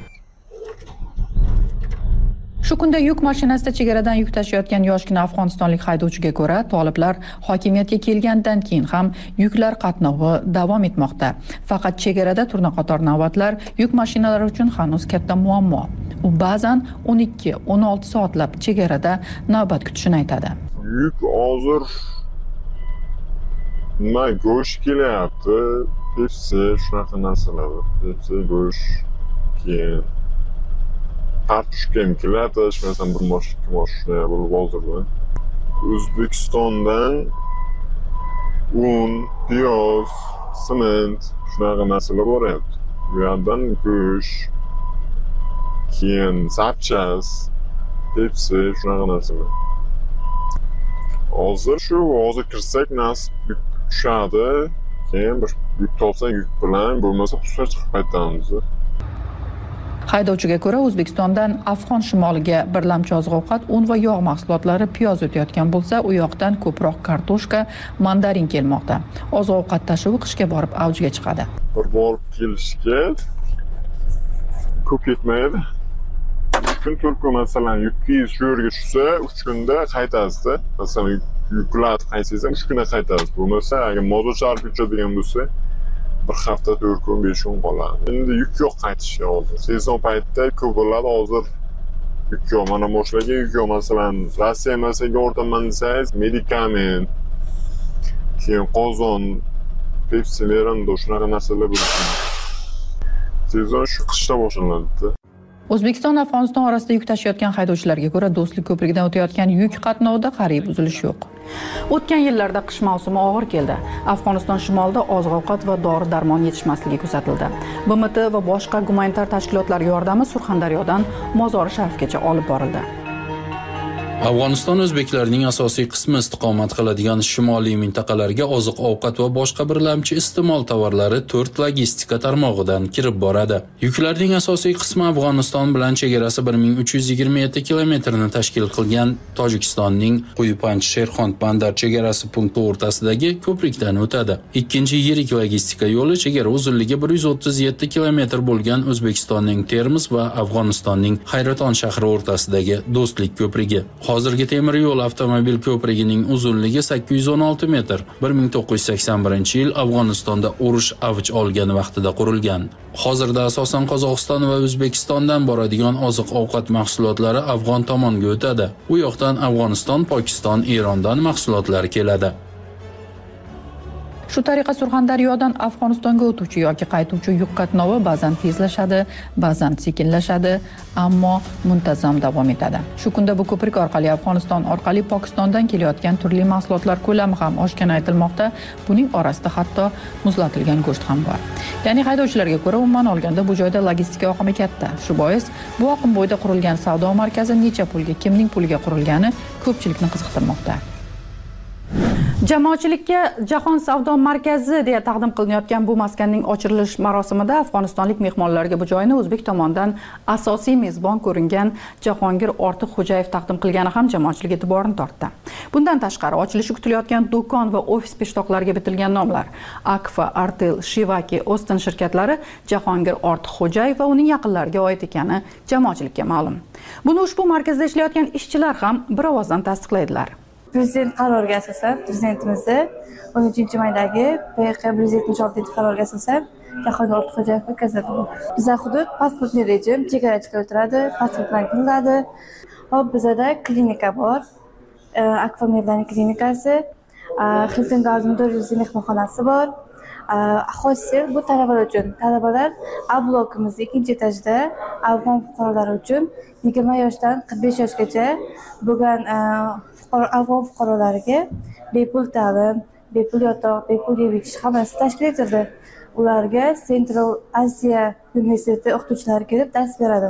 Shu kunda yuk mashinasida chegaradan yuk tashiyotgan yoshgina afg'onistonlik haydovchiga ko'ra, toliblar hokimiyatga kelgandan keyin ham yuklar qatnovi davom etmoqda. Faqat chegarada turnaqator navbatlar yuk mashinalari uchun hanuz katta muammo. U ba'zan 12-16 soatlab chegarada navbat kutishini aytadi. Yük hozir nima go'sht kelyapti, Pepsi shunaqa narsalar, Pepsi go'sht, keyin kartoshka ham kelyapti, masalan bir mosh, ikki mosh shunday bo'lib hozirda. O'zbekistondan un, piyoz, sement shunaqa narsalar boryapti. Bu yerdan go'sht, keyin zapchas, Pepsi shunaqa narsalar. Hozir kirsak nasib tushadi, keyin bir yuk topsak yuk bilan, bo'lmasa husar chiqib qaytamiz. Haydovchiga ko'ra, O'zbekistondan Afg'on shimoliga birlamchi oziq-ovqat, un va yog' mahsulotlari, piyoz o'tayotgan bo'lsa, u yoqdan ko'proq kartoshka, mandarin kelmoqda. Oziq-ovqat tashivi qishga borib avjiga chiqadi. Bir borib kelishga ko'p ketmaydi. 3 kun, 4 kun masalan yukingiz shu yerga tushsa, 3 kunda qaytasizda. Masalan, yuklar qaytsangiz ham 3 kunda qaytasiz. Bo'lmasa, agar mozor charb uchadigan bo'lsa, bir hafta, 4 kun, 5 kun qoladi. Endi yuk yo'q qaytishga hozir. Sezon paytida ko'p bo'ladi, hozir yuk yo'q. Mana boshlagan yuk yo'q. Masalan, Rossiya masalaga o'rtaman desangiz, medikament, keyin qozon, Pepsi, Lerando shunaqa narsalar bo'ladi. Sezon shu qishda boshlanadi. O'zbekiston Afg'oniston orasida yuk tashiyotgan haydovchilarga ko'ra, Do'stlik ko'prigidan o'tayotgan yuk qatnovida qariyb uzilish yo'q. O'tgan yillarda qish mavsumi og'ir keldi. Afg'oniston shimolida oziq-ovqat va dori-darmon yetishmasligi kuzatildi. BMT va boshqa gumanitar tashkilotlar yordami Surxondaryodan Mozori Sharifgacha olib borildi. Afg'oniston o'zbeklarining asosiy qismi istiqomat qiladigan shimoliy mintaqalarga oziq-ovqat va boshqa birlamchi iste'mol tovarlari 4 logistika tarmog'idan kirib boradi. Yuklarning asosiy qismi Afg'oniston bilan chegarasi 1327 kilometrni tashkil qilgan Tojikistonning Quyipanch-Sherxond bandar chegarasi punkti o'rtasidagi ko'prikdan o'tadi. Ikkinchi yirik logistika yo'li chegara uzunligi 137 kilometr bo'lgan O'zbekistonning Termiz va Afg'onistonning Hayraton shahri o'rtasidagi Do'stlik ko'prigi. Hozirgi temir yo'l avtomobil ko'prigining uzunligi 816 metr. 1981-yil Afg'onistonda urush avj olgan vaqtida qurilgan. Hozirda asosan Qozog'iston va O'zbekistondan boradigan oziq-ovqat mahsulotlari Afg'on tomonga o'tadi. U yoqdan Afg'oniston, Pokiston, Erondan mahsulotlar keladi. Shu tariqa Surxondaryodan Afg'onistonga o'tuvchi yoki qaytuvchi yuk qatnovi ba'zan tezlashadi, ba'zan sekinlashadi, ammo muntazam davom etadi. Shu kunda bu ko'prik orqali Afg'oniston orqali Pokistondan kelayotgan turli mahsulotlar ko'lami ham oshgani aytilmoqda. Buning orasida hatto muzlatilgan go'sht ham bor. Ya'ni haydovchilarga ko'ra, umuman olganda bu joyda logistika oqimi katta. Shu bois bu oqim bo'yida qurilgan savdo markazi necha pulga, kimning puliga qurilgani ko'pchilikni qiziqtirmoqda. Jamoatchilikka Jahon savdo markazi deya taqdim qilinayotgan bu maskanning ochilish marosimida afg'onistonlik mehmonlarga bu joyni o'zbek tomonidan asosiy mezbon ko'ringan Jahongir Ortiqxo'jayev taqdim qilgani ham jamoatchilik e'tiborini tortdi. Bundan tashqari ochilishi kutilayotgan do'kon va ofis peshtoqlariga bitilgan nomlar Akfa, Artel, Shivaki, Ostin shirkatlari Jahongir Ortiqxo'jayev va uning yaqinlariga oid ekani jamoatchilikka ma'lum. Buni ushbu markazda ishlayotgan ishchilar ham bir ovozdan tasdiqlaydilar. Prezident qaroriga asosan, prezidentimizni 13-maydagi PX 176 qaroriga asosan Jahongir Ortiqxo'jayev o'tkaziladi. Bizda hudud pasportli rejim, chegarachilar o'tiradi, pasport bilan kiriladi. Hop, bizda klinika bor. Akfa Medlani klinikasi, Hilton Garden Tourism mehmonxonasi bor. Hostel bu talabalar uchun. Talabalar A blokimizning 2-etajida afg'on fuqarolari uchun 20 yoshdan 45 yoshgacha bo'lgan afg'on fuqarolariga bepul ta'lim, bepul yotoq, bepul yeb-ichish hammasi tashkil etildi. Ularga Central Asia universiteti o'qituvchilari kelib dars beradi.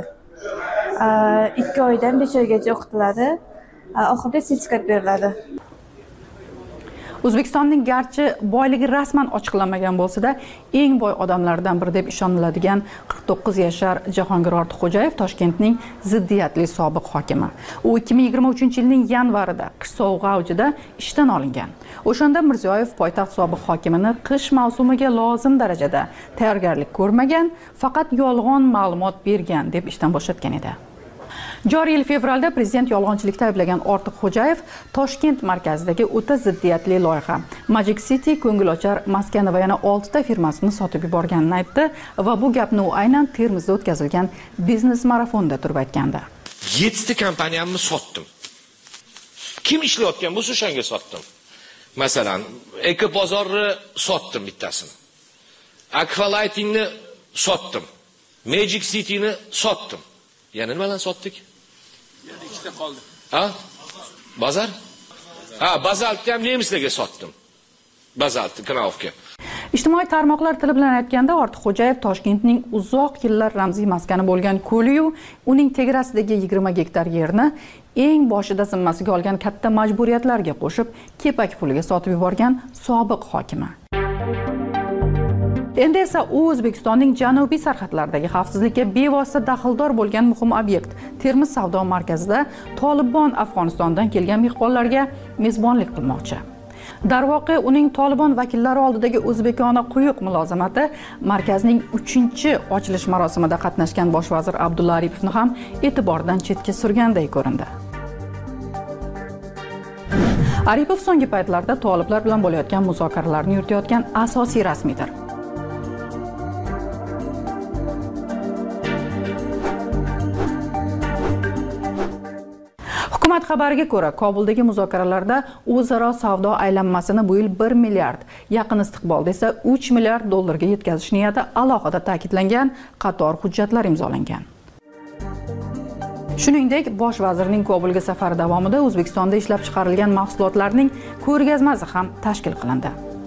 2 oydan 5 oygacha o'qitiladi. Oxirida sertifikat beriladi. O'zbekistonning garchi boyligi rasman ochiqlanmagan bo'lsa-da, eng boy odamlardan biri deb ishoniladigan 49 yashar Jahongir Ortiqxo'jayev Toshkentning ziddiyatli sobiq hokimi. U 2023-yilning yanvarida qish sovug'i avjida ishdan olingan. O'shanda Mirziyoyev poytaxt sobiq hokimini qish mavsumiga lozim darajada tayyorgarlik ko'rmagan, faqat yolg'on ma'lumot bergan deb ishdan bo'shatgan edi. Joriy yil fevralda prezident yolg'onchilikda ayblagan Ortiqxo'jayev Toshkent markazidagi o'ta ziddiyatli loyiha Magic City ko'ngilochar maskani va yana 6 ta firmasini sotib yuborganini aytdi va bu gapni u aynan Termizda o'tkazilgan biznes marafonda turib aytgandi. 7 ta kompaniyamni sotdim. Kim ishlayotgan bo'lsa o'shanga sotdim. Masalan, Ekobozorni sotdim bittasini. Aqua Lightingni sotdim. Magic Cityni sotdim. Yana nimadan sotdik? Yana 2 ta qoldi. Ha? Bazar? Ha, Bazaltni ham nemislarga sotdim. Bazaltni Knaufga. Ijtimoiy tarmoqlar tili bilan aytganda Ortiqxo'jayev Toshkentning uzoq yillar ramziy maskani bo'lgan Ko'liyu, uning tegarasidagi 20 gektar yerni eng boshida zimmasiga olgan katta majburiyatlarga qo'shib, kepak puliga sotib yuborgan sobiq hokimi. Endi esa u O'zbekistonning janubiy sarhadlaridagi xavfsizlikka bevosita daxldor bo'lgan muhim obyekt Termiz savdo markazida Tolibon Afg'onistondan kelgan mehmonlarga mezbonlik qilmoqchi. Darvoqe uning Tolibon vakillari oldidagi o'zbekona quyuq mulozamati markazning 3-ochilish marosimida qatnashgan bosh vazir Abdulla Aripovni ham e'tibordan chetga surganday ko'rindi. Aripov so'nggi paytlarda toliblar bilan bo'layotgan muzokaralarni yuritayotgan asosiy rasmiydir. Hukumat xabariga ko'ra, Kobuldagi muzokaralarda o'zaro savdo aylanmasini bu yil 1 milliard, yaqin istiqbolda esa 3 milliard dollarga yetkazish niyati alohida ta'kidlangan qator hujjatlar imzolangan. Shuningdek, bosh vazirning Kobulga safari davomida O'zbekistonda ishlab chiqarilgan mahsulotlarning ko'rgazmasi ham tashkil qilindi.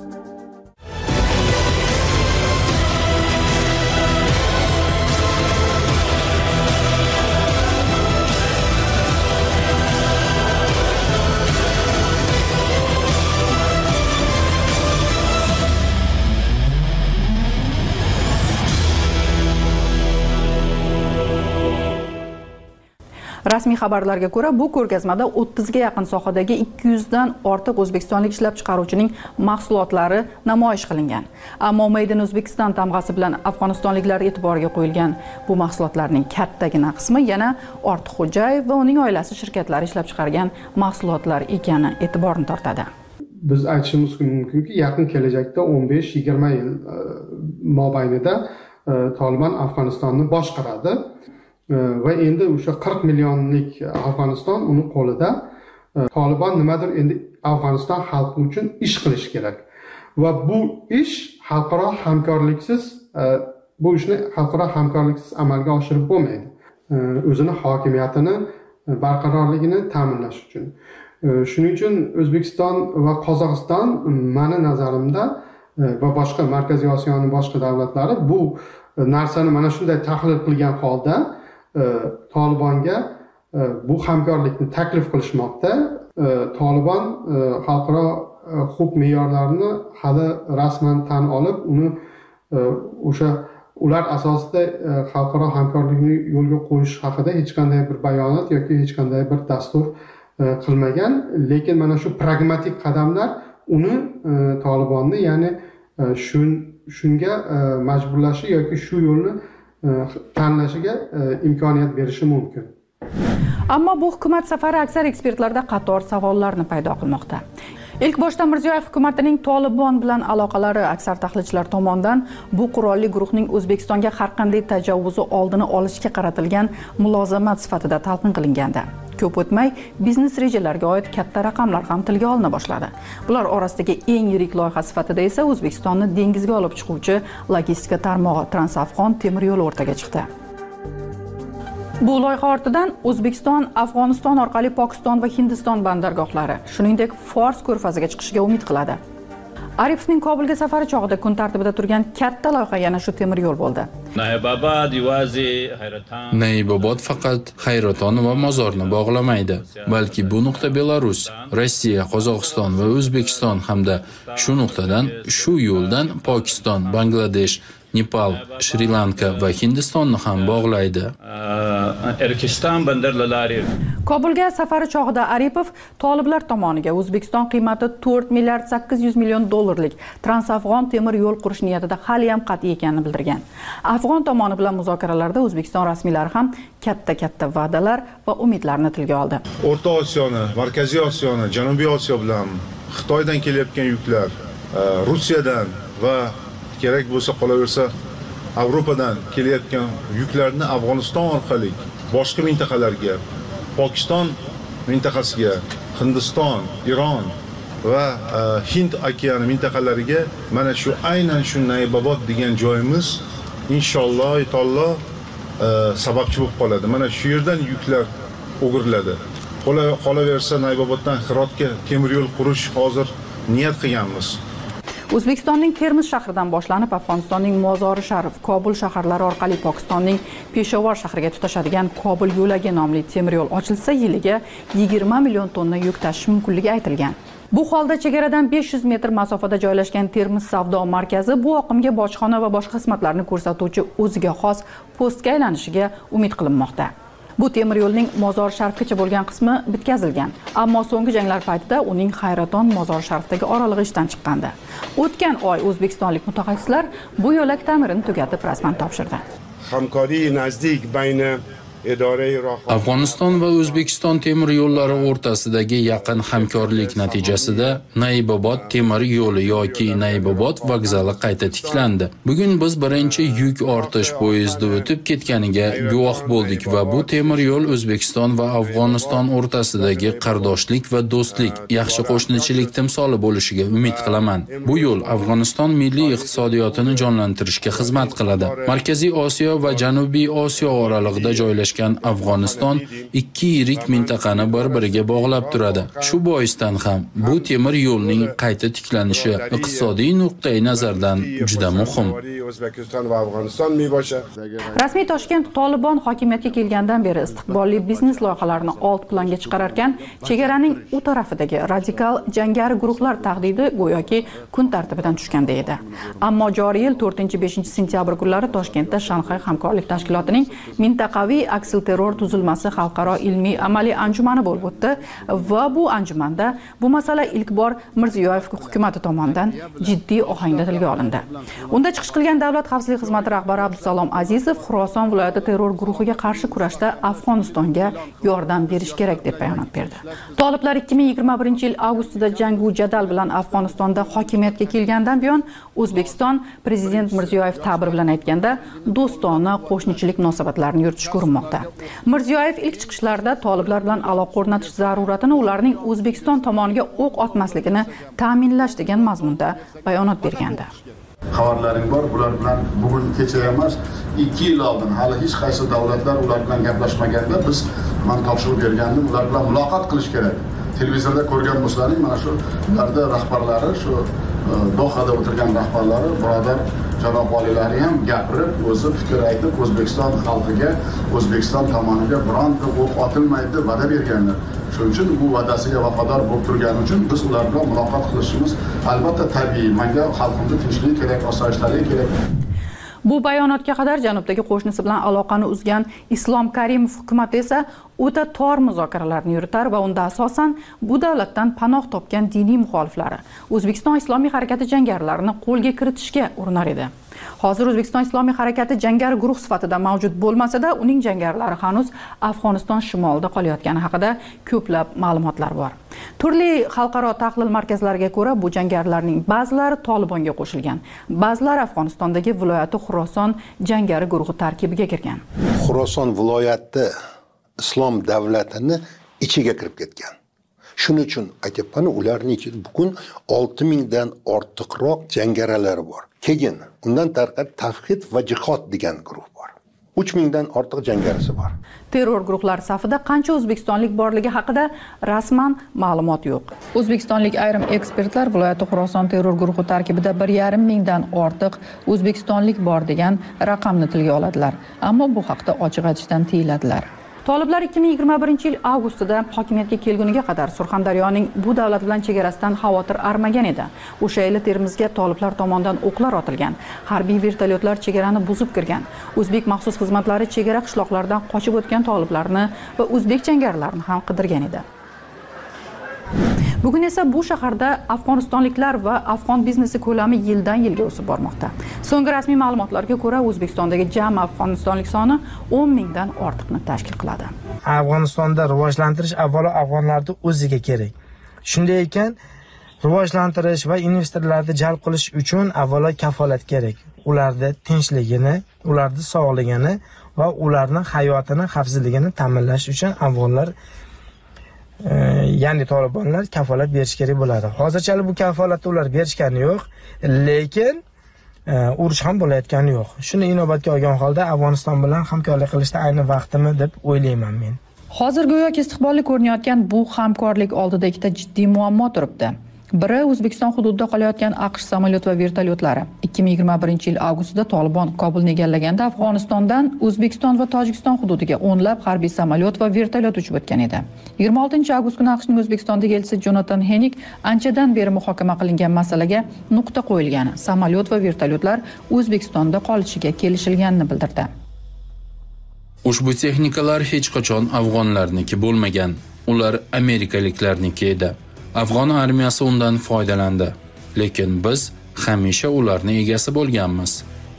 Rasmiy xabarlarga ko'ra, bu ko'rgazmada 30 ga yaqin sohadagi 200 dan ortiq o'zbekistonlik ishlab chiqaruvchining mahsulotlari namoyish qilingan. Ammo Made in Uzbekistan tamg'asi bilan afg'onistonliklar e'tiboriga qo'yilgan bu mahsulotlarning kattagina qismi yana Ortiqxo'jayev va uning oilasi shirkatlari ishlab chiqargan mahsulotlar ekani e'tiborni tortadi. Biz aytishimiz mumkinki, yaqin kelajakda 15-20 yil mobaynida Tolibon Afg'onistonni boshqaradi. Va endi o'sha 40 millionlik Afg'oniston uning qo'lida. Tolibon nimadir endi Afg'oniston xalqi uchun ish qilish kerak. va bu ish xalqaro hamkorliksiz bu ishni xalqaro hamkorliksiz amalga oshirib bo'lmaydi. O'zini hokimiyatini barqarorligini ta'minlash uchun. Shuning uchun O'zbekiston va Qozog'iston meni nazarimda va boshqa Markaziy Osiyoning boshqa davlatlari bu narsani mana shunday tahlil qilgan holda Tolibonga bu hamkorlikni taklif qilishmoqda. Tolibon xalqaro huquq me'yorlarini hali rasman tan olib, uni o'sha ular asosida xalqaro hamkorlikni yo'lga qo'yish haqida hech qanday bir bayonot yoki hech qanday bir dastur qilmagan, lekin mana shu pragmatik qadamlar uni Tolibonni, ya'ni shunga majburlashi yoki shu yo'lni tanlashiga imkoniyat berishi mumkin. Ammo bu hukumat safari aksar ekspertlarda qator savollarni paydo qilmoqda. Ilk boshda Mirziyoyev hukumatining Tolibon bilan aloqalari aksar tahlilchilar tomonidan bu qurolli guruhning O'zbekistonga har qanday tajovvuzi oldini olishga qaratilgan mulozamat sifatida talqin qilingandi. Ko'p o'tmay biznes rejalariga oid katta raqamlar ham tilga olina boshladi. Bular orasidagi eng yirik loyiha sifatida esa O'zbekistonni dengizga olib chiquvchi logistika tarmog'i Transafg'on temir yo'li o'rtaga chiqdi. Bu loyiha ortidan O'zbekiston, Afg'oniston orqali Pokiston va Hindiston bandargohlari, shuningdek Fors ko'rfaziga chiqishiga umid qiladi. Aripovning Kobulga safari chog'ida kun tartibida turgan katta loyiha yana shu temir yo'l bo'ldi. Naibobod faqat Hayraton va Mozorni bog'lamaydi, balki bu nuqta Belarus, Rossiya, Qozog'iston va O'zbekiston hamda shu nuqtadan, shu yo'ldan Pokiston, Bangladesh, Nepal, Shri-Lanka va Hindistonni ham bog'laydi. Kobulga safari chog'ida Aripov toliblar tomoniga O'zbekiston qiymati 4 milliard 800 million dollarlik Transafg'on temir yo'l qurish niyatida hali ham qat'iy ekanini bildirgan. Afg'on tomoni bilan muzokaralarda O'zbekiston rasmiylari ham katta va'dalar va umidlarni tilga oldi. O'rta Osiyoni, Markaziy Osiyoni, Janubiy Osiyo bilan Xitoydan kelayotgan yuklar, Rossiyadan va kerak bo'lsa qolaversa Yevropadan kelayotgan yuklarni Afg'oniston orqali boshqa mintaqalarga, Pokiston mintaqasiga, Hindiston, Iron va Hind okeani mintaqalariga mana shu aynan shu Naibobod degan joyimiz inshaalloh sababchi bo'lib qoladi. Mana shu yerdan yuklar o'giriladi. Qolaversa Naiboboddan Hirotga temir yo'l qurish hozir niyat qilganmiz. O'zbekistonning Termiz shahridan boshlanib, Afg'onistonning Mozori Sharif, Kobul shaharlari orqali Pokistonning Peshawar shahriga tutashadigan Kobul yo'lagi nomli temir yo'l ochilsa, yiliga 20 million tonna yuk tashish mumkinligi aytilgan. Bu holda chegaradan 500 metr masofada joylashgan Termiz savdo markazi bu oqimga bojxona va boshqa xizmatlarni ko'rsatuvchi o'ziga xos postga aylanishiga umid qilinmoqda. Bu temir yo'lning Mozor Sharifgacha bo'lgan qismi bitkazilgan, ammo so'nggi janglar paytida uning Hayraton Mozor Sharifdagi oralig'i ishdan chiqqandi. O'tgan oy o'zbekistonlik mutaxassislar bu yo'lak ta'mirini tugatib rasman topshirdi. Hamkori nazdik bayni Afg'oniston va O'zbekiston temir yo'llari o'rtasidagi yaqin hamkorlik natijasida Naibobod temir yo'li yoki Naibobod vokzali qayta tiklandi. Bugun biz birinchi yuk ortish poyezdi o'tib ketganiga guvoh bo'ldik va bu temir yo'l O'zbekiston va Afg'oniston o'rtasidagi qardoshlik va do'stlik, yaxshi qo'shnichilik timsoli bo'lishiga umid qilaman. Bu yo'l Afg'oniston milliy iqtisodiyotini jonlantirishga xizmat qiladi. Markaziy Osiyo va Janubiy Osiyo oralig'ida joylashgan Afg'oniston ikki yirik mintaqani bir-biriga bog'lab turadi. Shu boisdan ham bu temir yo'lning qayta tiklanishi iqtisodiy nuqtai nazardan juda muhim. Rasmiy Toshkent Tolibon hokimiyatga kelgandan beri istiqbolli biznes loyihalarini old planga chiqarar ekan, chegaraning u tarafidagi radikal jangari guruhlar tahdidi go'yoki kun tartibidan tushganda edi. Ammo joriy yil 4-5 sentyabr kunlari Toshkentda Shanxay hamkorlik tashkilotining mintaqaviy aksilterror tuzilmasi xalqaro ilmiy amaliy anjumani bo'lib o'tdi va bu anjumanda bu masala ilk bor Mirziyoyev hukumati tomonidan jiddiy ohangda tilga olindi. Unda chiqish qilgan Davlat xavfsizlik xizmati rahbari Abdusalom Azizov Xuroson viloyati terror guruhiga qarshi kurashda Afg'onistonga yordam berish kerak deb bayonot berdi. Toliblar 2021 yil avgustida jangu jadal bilan Afg'onistonda hokimiyatga kelgandan buyon O'zbekiston prezident Mirziyoyev ta'bir bilan aytganda do'stona qo'shnichilik munosabatlarini yuritishga urinmoqda. bormoqda. Mirziyoyev ilk chiqishlarida toliblar bilan aloqa o'rnatish zaruratini ularning O'zbekiston tomoniga o'q otmasligini ta'minlash degan mazmunda bayonot bergandi. Xabarlaring bor, bular bilan bugun kecha emas, 2 yil oldin hali hech qaysi davlatlar ular bilan gaplashmaganda biz men topshirib bergandim, ular bilan muloqot qilish kerak. Televizorda ko'rgan bo'lsalaring, mana shu ularda rahbarlari, shu Dohada o'tirgan rahbarlari, birodar janob valiylari ham gapirib, o'zi fikr aytib, O'zbekiston xalqiga, O'zbekiston tomoniga bironta o'q otilmaydi va'da berganlar. Shuning uchun bu va'dasiga vafodor bo'lib turgani uchun biz ular bilan muloqot qilishimiz albatta tabiiy. Menga xalqimga tinchlik kerak, osoyishtalik kerak. Bu bayonotga qadar janubdagi qo'shnisi bilan aloqani uzgan Islom Karimov hukumati esa o'ta tor muzokaralarni yuritar va unda asosan bu davlatdan panoh topgan diniy muxoliflari O'zbekiston Islomiy harakati jangarilarini qo'lga kiritishga urinar edi. Hozir O'zbekiston Islomiy harakati jangari guruh sifatida mavjud bo'lmasa-da, uning jangarilari hanuz Afg'oniston shimolida qolayotgani haqida ko'plab ma'lumotlar bor. Turli xalqaro tahlil markazlariga ko'ra, bu jangarilarning ba'zilari Tolibonga qo'shilgan, ba'zilari Afg'onistondagi viloyati Xuroson jangari guruhi tarkibiga kirgan. Xuroson viloyati islom davlatini ichiga kirib ketgan. Shuning uchun aytayapman, ularning ichida bugun 6000 dan ortiqroq jangarilar bor. Keyin undan tashqari tavhid va jihod degan guruh bor. 3000 dan ortiq jangarisi bor. Terror guruhlari safida qancha o'zbekistonlik borligi haqida rasman ma'lumot yo'q. O'zbekistonlik ayrim ekspertlar viloyati Xuroson terror guruhi tarkibida 1,5 mingdan ortiq o'zbekistonlik bor degan raqamni tilga oladilar. Ammo bu haqda ochiq aytishdan tiyiladilar. Toliblar 2021 yil avgustida hokimiyatga kelguniga qadar Surxondaryoning bu davlat bilan chegarasidan xavotir armagan edi. O'sha yili Termizga toliblar tomonidan o'qlar otilgan, harbiy vertolyotlar chegarani buzib kirgan. O'zbek maxsus xizmatlari chegara qishloqlaridan qochib o'tgan toliblarni va o'zbek jangarilarini ham qidirgan edi. Bugun esa bu shaharda afg'onistonliklar va afg'on biznesi ko'lami yildan yilga o'sib bormoqda. So'nggi rasmiy ma'lumotlarga ko'ra, O'zbekistondagi jami afg'onistonlik soni 10 mingdan ortiqni tashkil qiladi. Afg'onistonda rivojlantirish avvalo afg'onlarni o'ziga kerak. Shunday ekan, rivojlantirish va investorlarni jalb qilish uchun avvalo kafolat kerak. Ularning tinchligini, ularning sog'ligini va ularning hayotini, xavfsizligini ta'minlash uchun afg'onlar ya'ni Tolibonlar kafolat berish kerak bo'ladi. Hozircha bu kafolatni ular berishgani yo'q, lekin urush ham bo'layotgani yo'q. Shuni inobatga olgan holda Afg'oniston bilan hamkorlik qilishda ayni vaqtimi deb o'ylayman men. Hozir go'yoki istiqbolli ko'rinayotgan bu hamkorlik oldida ikkita jiddiy muammo turibdi. Biri O'zbekiston hududida qolayotgan AQSh samolyot va vertolyotlari. 2021 yil avgustida Tolibon Kobulni egallaganda Afg'onistondan O'zbekiston va Tojikiston hududiga o'nlab harbiy samolyot va vertolyot uchib o'tgan edi. 26 avgust kuni AQShning O'zbekistondagi elchisi Jonathan Henik anchadan beri muhokama qilingan masalaga nuqta qo'yilgani, samolyot va vertolyotlar O'zbekistonda qolishiga kelishilganini bildirdi. Ushbu texnikalar hech qachon afg'onlarniki bo'lmagan. Ular amerikaliklarniki edi. Afg'on armiyasi undan foydalandi, lekin biz hamisha ularning egasi bo'lganmiz.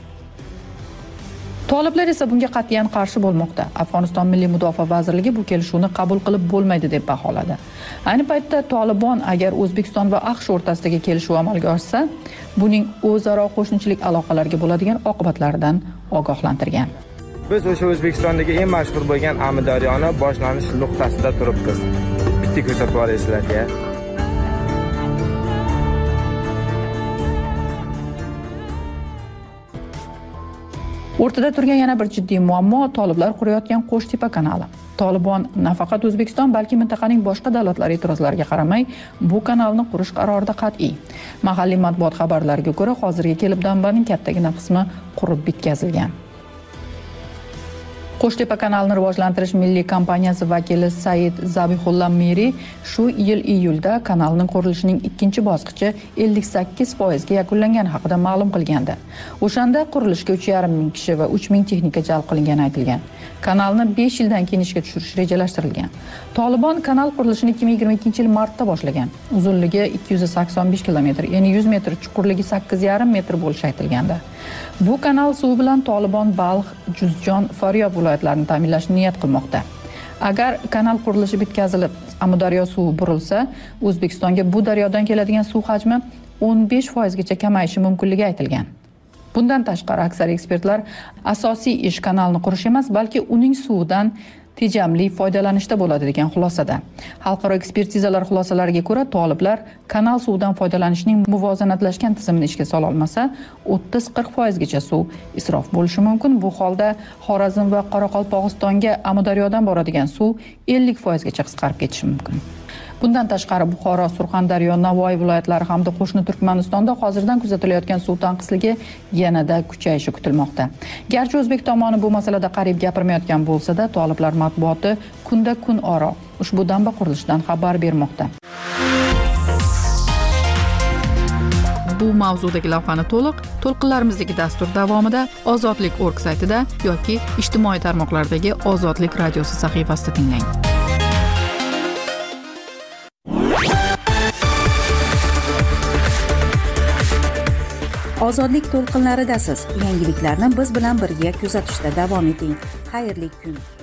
Toliblar esa bunga qat'iyan qarshi bo'lmoqda. Afg'oniston Milliy mudofaa vazirligi bu kelishuvni qabul qilib bo'lmaydi deb baholadi. Ayni paytda Tolibon agar O'zbekiston va AQSh o'rtasidagi kelishuv amalga oshsa, buning o'zaro qo'shnichilik aloqalariga bo'ladigan oqibatlaridan ogohlantirgan. Biz o'sha O'zbekistondagi eng mashhur bo'lgan Amudaryoni boshlanish nuqtasida turibmiz. Bitta ko'rsatib yuboraysizlar-ya. O'rtada turgan yana bir jiddiy muammo toliblar qurayotgan Qo'shtepa kanali. Tolibon nafaqat O'zbekiston, balki mintaqaning boshqa davlatlari e'tirozlariga qaramay, bu kanalni qurish qarorida qat'iy. Mahalliy matbuot xabarlariga ko'ra, hozirga kelib dambaning kattagina qismi qurib bitkazilgan. Qo'shtepa kanalini rivojlantirish milliy kompaniyasi vakili Said Zabihullah Miri shu yil iyulda kanalning qurilishining ikkinchi bosqichi 58% ga yakunlangani haqida ma'lum qilgandi. O'shanda qurilishga 3,5 ming kishi va 3 ming texnika jalb qilingani aytilgan. Kanalni 5 yildan keyin ishga tushirish rejalashtirilgan. Tolibon kanal qurilishini 2022 yil martda boshlagan. Uzunligi 285 kilometr, ya'ni 100 metr, chuqurligi 8,5 metr bo'lishi aytilgandi. Bu kanal suvi bilan Tolibon Balx, Juzjon, Faryob viloyatlarini ta'minlashni niyat qilmoqda. Agar kanal qurilishi bitkazilib, Amudaryo suvi burilsa, O'zbekistonga bu daryodan keladigan suv hajmi 15% gacha kamayishi mumkinligi aytilgan. Bundan tashqari aksar ekspertlar asosiy ish kanalni qurish emas, balki uning suvidan tejamli foydalanishda bo'ladi degan xulosada. Xalqaro ekspertizalar xulosalariga ko'ra, toliblar kanal suvidan foydalanishning muvozanatlashgan tizimini ishga sola olmasa, 30-40% gacha suv isrof bo'lishi mumkin. Bu holda Xorazm va Qoraqalpog'istonga Amudaryodan boradigan suv 50% gacha qisqarib ketishi mumkin. Bundan tashqari Buxoro, Surxondaryo, Navoiy viloyatlari hamda qo'shni Turkmanistonda hozirdan kuzatilayotgan suv tanqisligi yanada kuchayishi kutilmoqda. Garchi o'zbek tomoni bu masalada qarib gapirmayotgan bo'lsa-da, toliblar matbuoti kunda kun oro ushbu damba qurilishidan xabar bermoqda. Bu mavzudagi lavhani to'lqinlarimizdagi dastur davomida Ozodlik.org saytida yoki ijtimoiy tarmoqlardagi Ozodlik radiosi sahifasida tinglang. Ozodlik to'lqinlaridasiz. Yangiliklarni biz bilan birga kuzatishda davom eting. Xayrli kun.